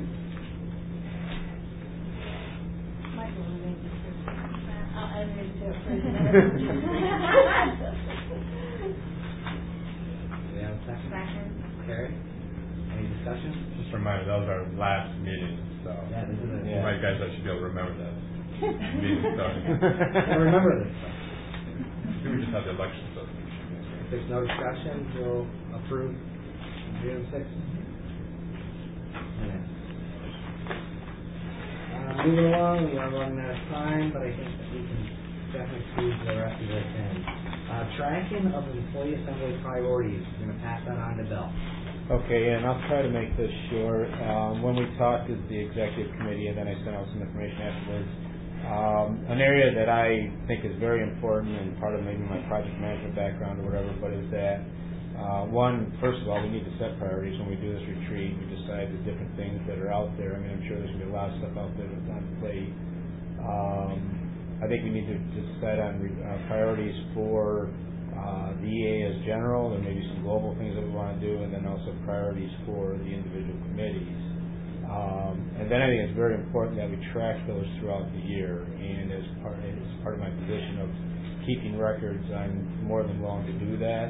Michael will make this. I'll move to approve the Do we have a second? Second. Carrie? Any discussion? Just a reminder, that was our last meeting, so Yeah, this is it. you might guys, I should be able to remember that. Meeting starting. I remember this stuff. We just had the election stuff. If there's no discussion, we'll approve June 6th. Minutes. Moving along, we are running out of time, but I think that we can definitely squeeze the rest of this in. Tracking of employee assembly priorities. We're going to pass that on to Bill. Okay, and I'll try to make this short. When we talked as the executive committee, and then I sent out some information afterwards, an area that I think is very important, and part of maybe my project management background or whatever, but is that first of all, we need to set priorities when we do this retreat. We decide the different things that are out there. I mean, I'm sure there's going to be a lot of stuff out there that's on the plate. I think we need to decide on priorities for the EA as general. There may be some global things that we want to do, and then also priorities for the individual committees. And then I think it's very important that we track those throughout the year. And as part of my position of keeping records, I'm more than willing to do that.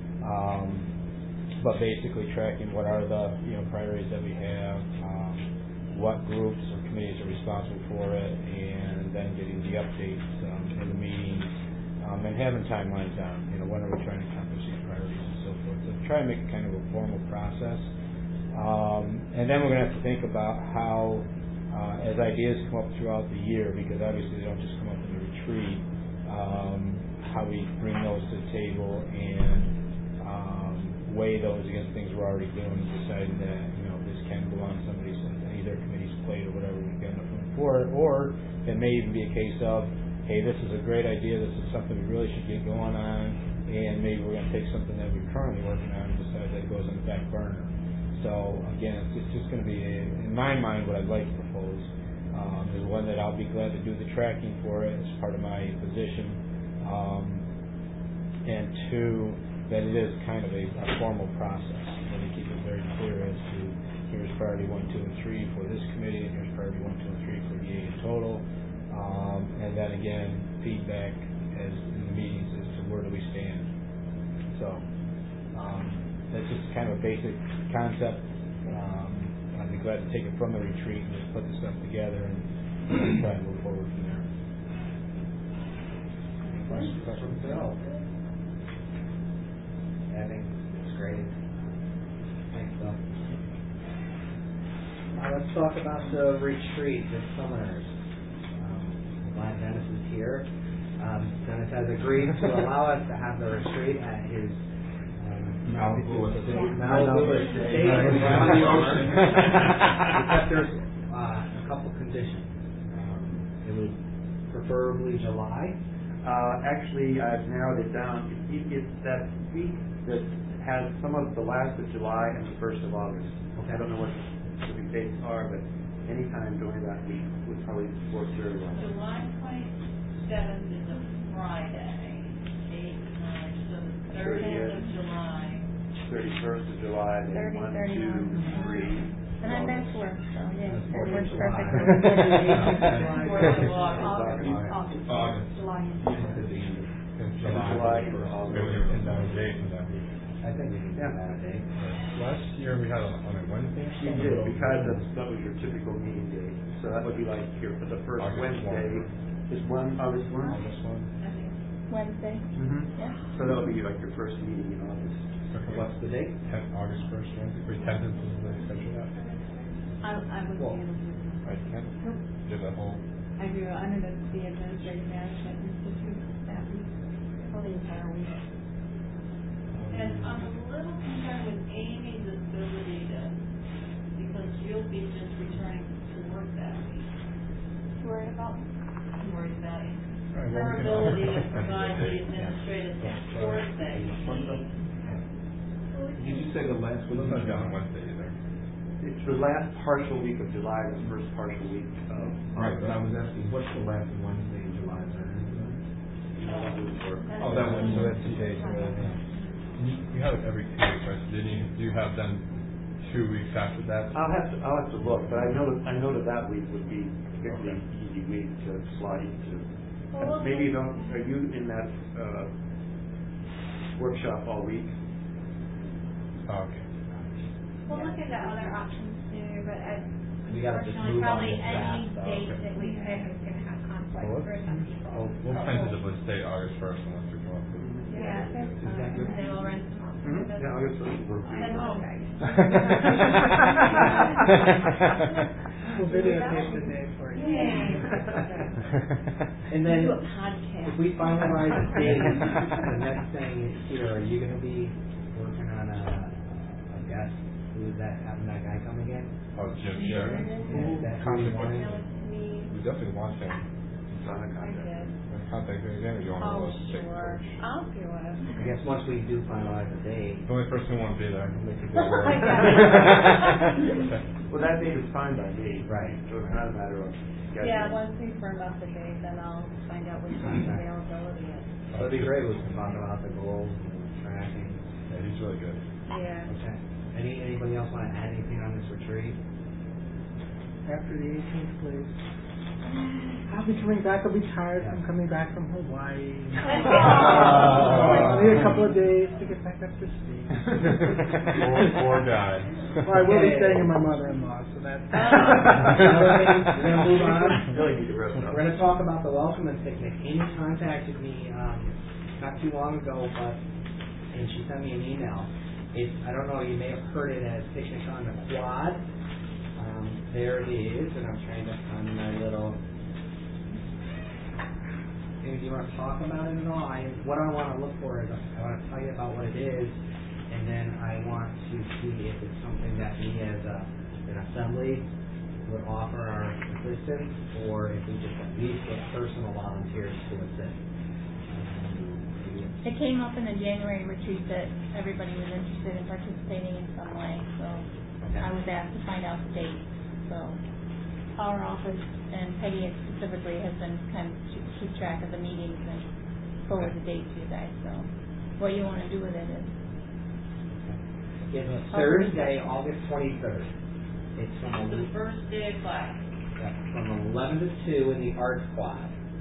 But basically tracking what are the priorities that we have, what groups or committees are responsible for it, and then getting the updates in the meetings, and having timelines on when are we trying to accomplish these priorities and so forth. So try and make it kind of a formal process. And then we're going to have to think about how, as ideas come up throughout the year, because obviously they don't just come up in the retreat, how we bring those to the table and weigh those against things we're already doing and deciding that, this can go on somebody's, either committee's plate or whatever, we've got enough room for it. Or it may even be a case of, hey, this is a great idea, this is something we really should get going on, and maybe we're going to take something that we're currently working on and decide that it goes on the back burner. So again, it's just going to be, in my mind, what I'd like to propose is one that I'll be glad to do the tracking for it as part of my position, and two, that it is kind of a formal process. Let me keep it very clear as to here's priority 1, 2, and 3 for this committee, and here's priority 1, 2, and 3 for the EA in total, and then again feedback as in the meetings as to where do we stand. So that's just kind of a basic concept. I'd be glad to take it from the retreat and just put the stuff together and try and move forward from there. Questions from Bill? I think it's great. Thanks, Bill. Now let's talk about the retreat this summer. I'm glad Dennis is here. Dennis has agreed to allow us to have the retreat at his Mount Lewis Estate. Except there's a couple conditions. It was preferably July. Actually, I've narrowed it down. It's that week that has some of the last of July and the 1st of August. Okay. I don't know what the specific dates are, but any time during that week would probably work very well. July 27th is a Friday, 8 to 9, so the 30th of July. 31st of July, then 1, 2, 3. And I'm back to work, so yeah, it works July. perfectly. July for August. I think we can do that day. Last year we had on a Wednesday. You did, because that was your typical meeting day. So that would be like here for the first August Wednesday. Is August 1? August 1. Wednesday. Mm-hmm. Yeah. So that'll be like your first meeting in August. What's the date? August 1st, Wednesday. Wait, 10th is the schedule that. I wouldn't be able to do that. Right, 10th? Nope. Did the whole. I do under the Administrative Management Institute that week, for the entire week. And I'm a little concerned with Amy's ability to, because you'll be just returning to work that week. Worried about? I'm worried about it. Right, Her well, we can- ability to provide the administrative support that you need. Did you say the last We'll not be on Wednesday either. It's the last partial week of July, the first partial week of Right, but I was asking, what's the last Wednesday in July? that would work. Oh, that one. So that's 2 days away. You have it every 2 weeks, right? Do you have them 2 weeks after that? I'll have to look, but I know that week would be a fairly easy week to slide into. Maybe are you in that workshop all week? Oh, okay. We'll look into other options too, but We gotta just unfortunately, move on probably to that, any though. date Okay. that we pick is gonna have conflict Well, for some people. We'll tentatively stay August 1st unless we come up with. Yeah, that's Is that fine. good? Then we'll run some Mm-hmm. alternatives. Yeah, August 1st will work. Then we'll- We'll videotape the day for you. And then, Do a podcast. if we finalize the date, the next thing here, are you gonna be working on a guest? Who is that, having that guy come again? Oh, Jim Sheridan. Is that who you wanted? We definitely want him. It's on a contract. Contact him again, or you want to Oh, take sure. coach? I'll do it. I guess once we do finalize the date, The only person who won't be there. Make it Oh my Well, that date is fine by me. Right. So it's not a matter of scheduling. Yeah, once we firm up the date, then I'll find out which one's availability is. that'd be great, we can talk about the goals and tracking. Yeah, he's really good. Yeah. Okay. Anybody else wanna add anything on this retreat? After the 18th, please. I'll be coming back. I'll be tired from coming back from Hawaii. I need a couple of days to get back up to speed. Poor guy. Well, I will be staying in my mother-in-law, so that's... We're gonna move on. Really need to rest up. We're gonna talk about the welcoming picnic. Amy contacted me, not too long ago, and she sent me an email. I don't know, you may have heard it as Picnic on the Quad. There it is, and I'm trying to find my little... Maybe do you want to talk about it at all? What I want to look for is I want to tell you about what it is, and then I want to see if it's something that we as an assembly would offer our assistance, or if we just at least get personal volunteers to assist. It came up in the January retreat that everybody was interested in participating in some way, so I was asked to find out the date. So our office and Peggy specifically has been kind of keep track of the meetings and forward the dates to you guys. So what you want to do with it is it's Thursday, August 23rd. It's from the first day of class. From 11 to 2 in the Arts Quad.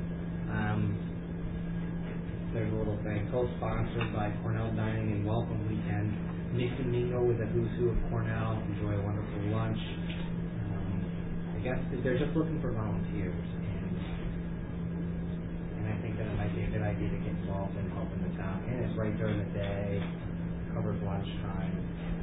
There's a little thing, co-sponsored by Cornell Dining and Welcome Weekend. Mix and mingle with the who's who of Cornell. Enjoy a wonderful lunch. I guess they're just looking for volunteers, and I think that it might be a good idea to get involved in helping the town. And it's right during the day, covers lunchtime.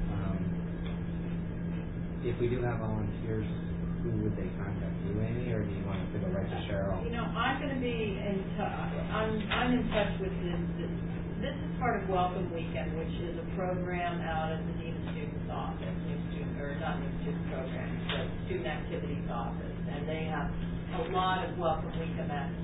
If we do have volunteers, who would they contact? You, Amy, or do you want to go right to Cheryl? You know, I'm going to be in touch. I'm in touch with this is part of Welcome Weekend, which is a program out at the Dean of Students office, not new student program, but student activities office, and they have a lot of Welcome Weekend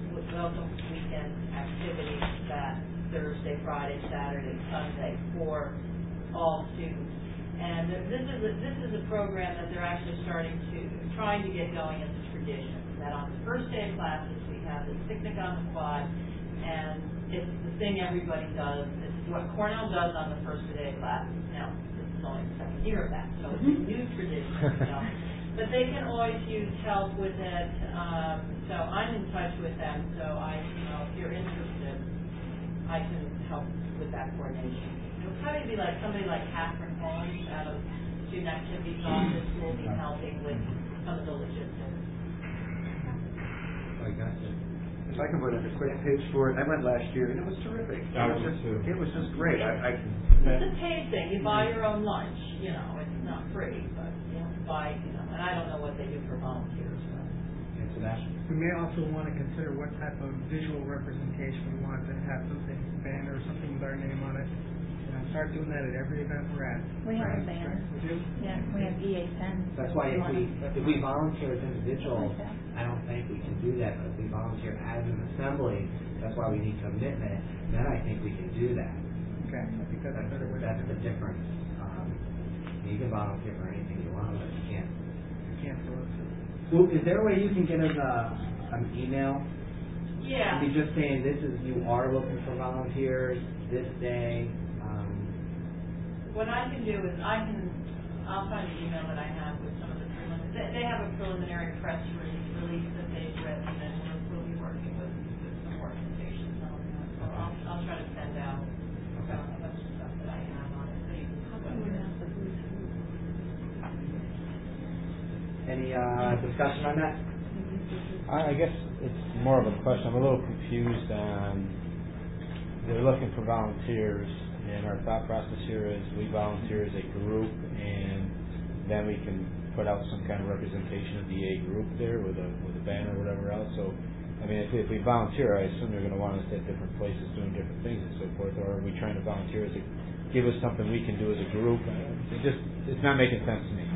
activities that Thursday, Friday, Saturday, Sunday for all students. And this is a program that they're actually trying to get going as a tradition. That on the first day of classes we have this picnic on the quad, and it's the thing everybody does. It's what Cornell does on the first day of classes. Now this is only the second year of that, so it's a new tradition. But they can always use help with it. So I'm in touch with them. So if you're interested, I can help with that coordination. It'll probably be like somebody like Catherine Holmes out of Student Activities Office who will be helping with some of the logistics. I got you. If I can put in a quick pitch for it, I went last year and it was terrific. It was just great. It's a paid thing. You buy your own lunch. It's not free, but you have to buy. And I don't know what they do for volunteers. We may also want to consider what type of visual representation we want to have, something banner or something with our name on it. Start doing that at every event we're at. We have a banner. We do? Yeah, we have EA pens. That's why if we volunteer as individuals, I don't think we can do that. But if we volunteer as an assembly, that's why we need commitment. Then I think we can do that. Okay, I think that's a better way. That's the difference. You can volunteer for anything you want, but you can't. Well, is there a way you can get us an email? Yeah. Be just saying you are looking for volunteers this day. What I can do is I'll find the email that I have with some of the preliminary. They have a preliminary press release that they've written, and we'll be working with some organizations on that. So I'll try to send out a bunch of stuff that I have on it, so you can come up with it. Any discussion on that? I guess it's more of a question. I'm a little confused on, they're looking for volunteers, and our thought process here is we volunteer as a group, and then we can put out some kind of representation of the A group there with a banner or whatever else. So, I mean, if we volunteer, I assume they're going to want us at different places doing different things and so forth, or are we trying to volunteer as give us something we can do as a group? It's not making sense to me.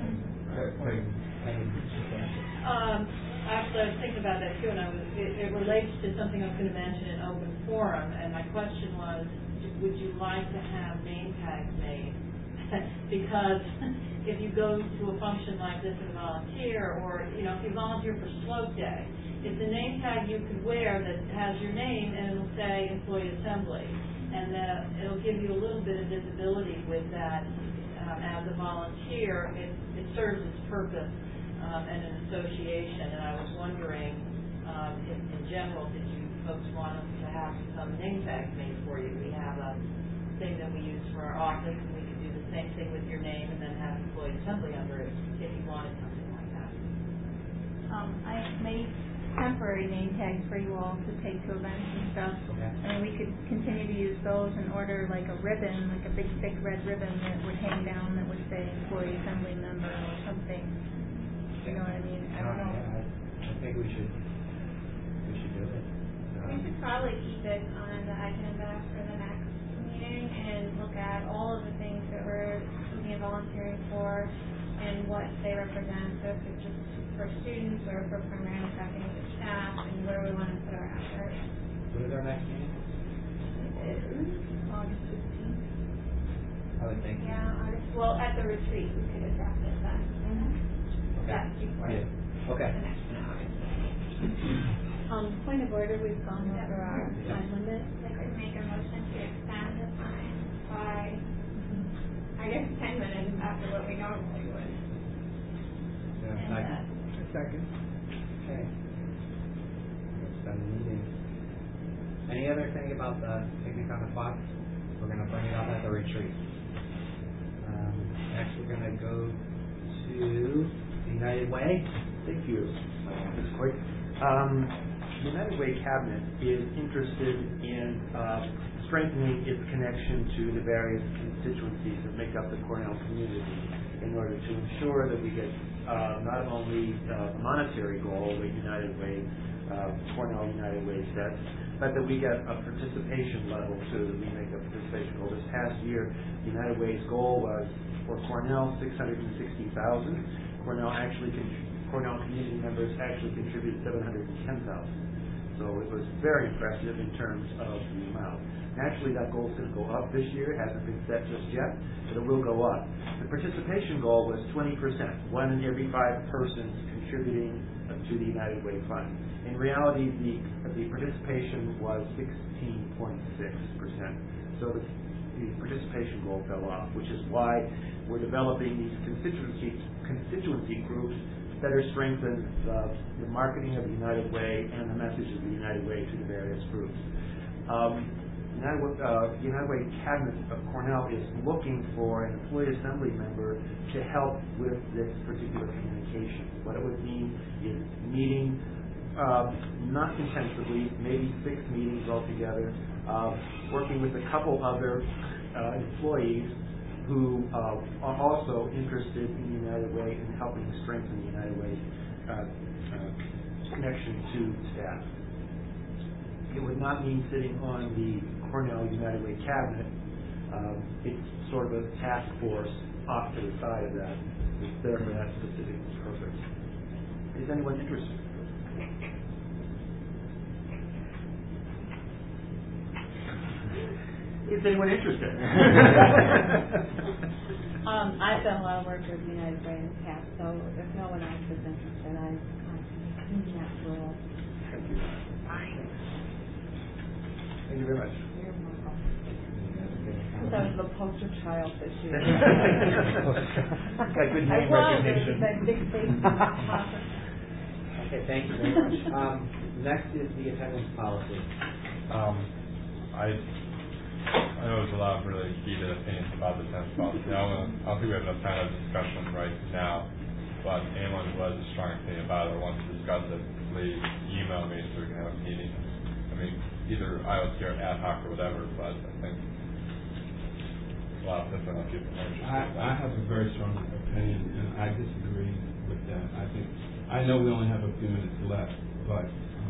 Actually, I was thinking about that too, and it relates to something I was going to mention in open forum, and my question was, would you like to have name tags made? Because if you go to a function like this as a volunteer, or if you volunteer for Slope Day, it's a name tag you could wear that has your name and it'll say Employee Assembly, and it'll give you a little bit of visibility with that. As a volunteer, it serves its purpose and an association. And I was wondering, in general, did you folks want us to have some name tags made for you? We have a thing that we use for our office, and we could do the same thing with your name and then have Employee Assembly under it if you wanted something like that. I made temporary name tags for you all to take to events and stuff. Okay. And we could continue to use those and order like a ribbon, like a big thick red ribbon that would hang down that would say employee assembly member or something. You know what I mean? I don't know. I think we should do it. We should probably keep it on the agenda for the next meeting and look at all of the things that we're looking at volunteering for and what they represent. So if it's just for students or for primarily talking with the staff, and where we want to put our effort. When is our next meeting? August 15th. I would think. Yeah, August. Well, at the retreat, we could address it then. Okay. That's before Okay. the next one, August. Point of order, we've gone over our time limit. I could make a motion to extend the time by, I guess, 10 minutes after what we normally would. Yeah, And, second. Second. Okay. It's been a meeting. Any other thing about the picnic on the Fox? We're going to bring it up at the retreat. Next, we're going to go to United Way. Thank you. Just quick. United Way Cabinet is interested in strengthening its connection to the various constituencies that make up the Cornell community in order to ensure that we get not only the monetary goal that United Way, Cornell United Way sets, but that we get a participation level too, that we make a participation goal. This past year, United Way's goal was for Cornell $660,000. Cornell community members actually contributed $710,000. So it was very impressive in terms of the amount. Naturally, that goal is going to go up this year. It hasn't been set just yet, but it will go up. The participation goal was 20%, 1 in every 5 persons contributing to the United Way Fund. In reality, the participation was 16.6%. So the participation goal fell off, which is why we're developing these constituency groups to better strengthen the marketing of the United Way and the message of the United Way to the various groups. United Way Cabinet of Cornell is looking for an employee assembly member to help with this particular communication. What it would mean is meeting, not intensively, maybe 6 meetings altogether, working with a couple other employees who are also interested in the United Way and helping to strengthen the United Way connection to staff. It would not mean sitting on the Cornell United Way Cabinet. It's sort of a task force off to the side of that. It's there for that specific purpose. Is anyone interested? Is anyone interested? I've done a lot of work with United Way in the past, so if no one else is interested, I'm in that role. Thank you. Thank you very much. You're welcome. That was the poster child this year. Got good name recognition. That big face. Okay, thank you very much. Next is the attendance policy. I know there's a lot of really heated opinions about the attendance policy. I don't think we have enough time to discussion right now, but anyone who has a strong opinion about it or wants to discuss it, please email me so we can have a meeting. I mean, either IoT or ad hoc or whatever, but I think a lot of different people are interested. I have a very strong opinion, and I disagree with that. I know we only have a few minutes left, but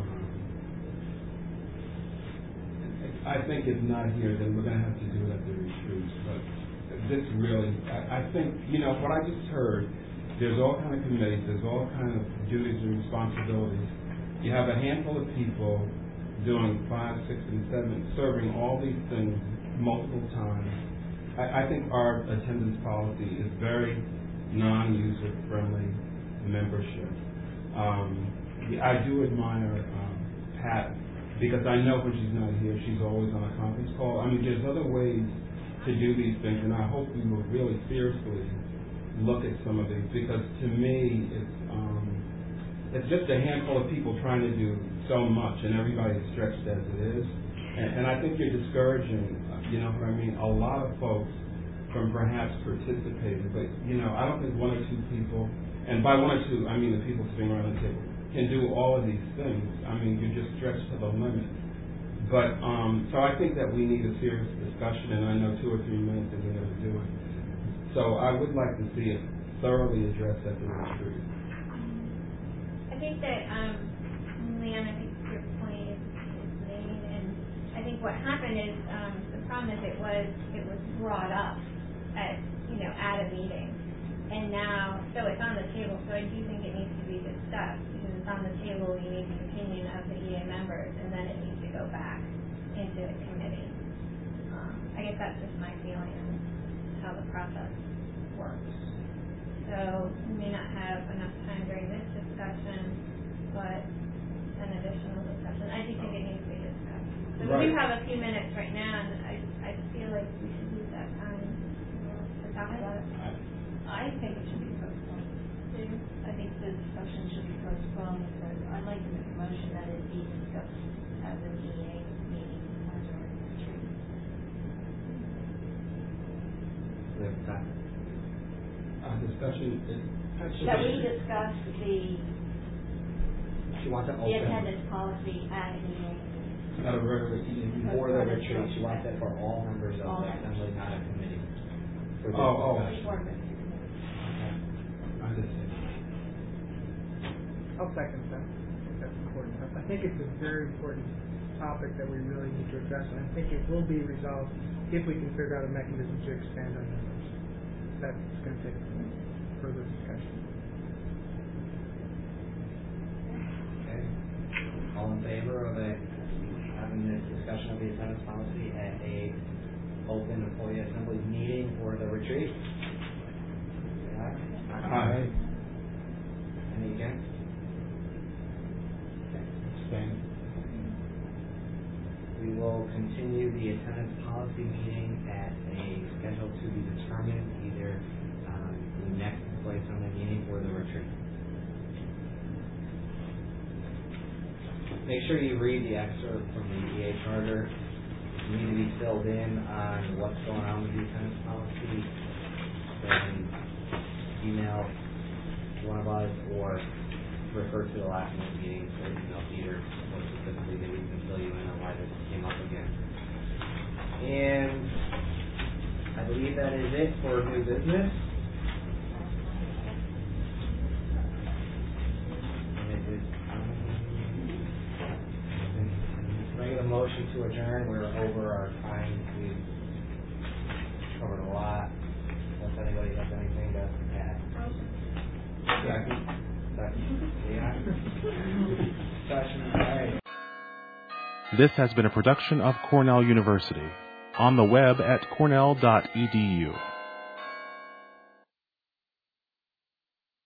I think if not here, then we're going to have to do it at the retreat. But this really, I think, what I just heard, there's all kind of committees, there's all kind of duties and responsibilities. You have a handful of people doing 5, 6, and 7, serving all these things multiple times. I think our attendance policy is very non-user friendly membership. I do admire Pat, because I know when she's not here, she's always on a conference call. I mean, there's other ways to do these things, and I hope we will really seriously look at some of these, because to me, it's just a handful of people trying to do so much, and everybody's stretched as it is. And I think you're discouraging, you know what I mean, a lot of folks from perhaps participating. But, I don't think 1 or 2 people, and by 1 or 2, I mean the people sitting around the table, can do all of these things. I mean, you just stretch to the limit. But, so I think that we need a serious discussion, and I know 2 or 3 minutes isn't going to do it. So I would like to see it thoroughly addressed at the retreat. I think that, Leanne, I think your point is made, and I think what happened is, the problem is it was brought up at a meeting, and now, so it's on the table, so I do think it needs to be discussed, because it's on the table, you need the opinion of the EA members, and then it needs to go back into the committee. I guess that's just my feeling on how the process works. So we may not have enough time during this discussion, but an additional discussion. I do think it needs to be discussed. So we do have a few minutes right now, and I feel like we should use that time to talk about it. I think it should be postponed. I think the discussion should be postponed, but I'd like to make a motion that it be discussed at the EA meeting as a retreat. Discussion That we discuss She wants to the open attendance policy at an EA meeting. at a regular meeting. for the retreat. She wants it for all members of the assembly, not a committee. For this discussion. Before the committee. I understand. I'll second that. I think that's important. I think it's a very important topic that we really need to address, and I think it will be resolved if we can figure out a mechanism to expand on members. That's going to take further discussion. Okay. All in favor of having this discussion of the attendance policy at a open employee assembly meeting for the retreat? Say aye. Aye. Any against? Okay. We will continue the attendance policy meeting at a schedule to be determined, either the next employee assembly meeting or the retreat. Make sure you read the excerpt from the EA charter. If you need to be filled in on what's going on with the attendance policy, then email one of us or refer to the last minute meeting or email Peter more specifically that we can fill you in on why this came up again. And I believe that is it for new business. Make a motion to adjourn. We're over our time. We've covered a lot. Unless anybody has anything to add. Second. Yeah. Discussion. All right. This has been a production of Cornell University. On the web at cornell.edu.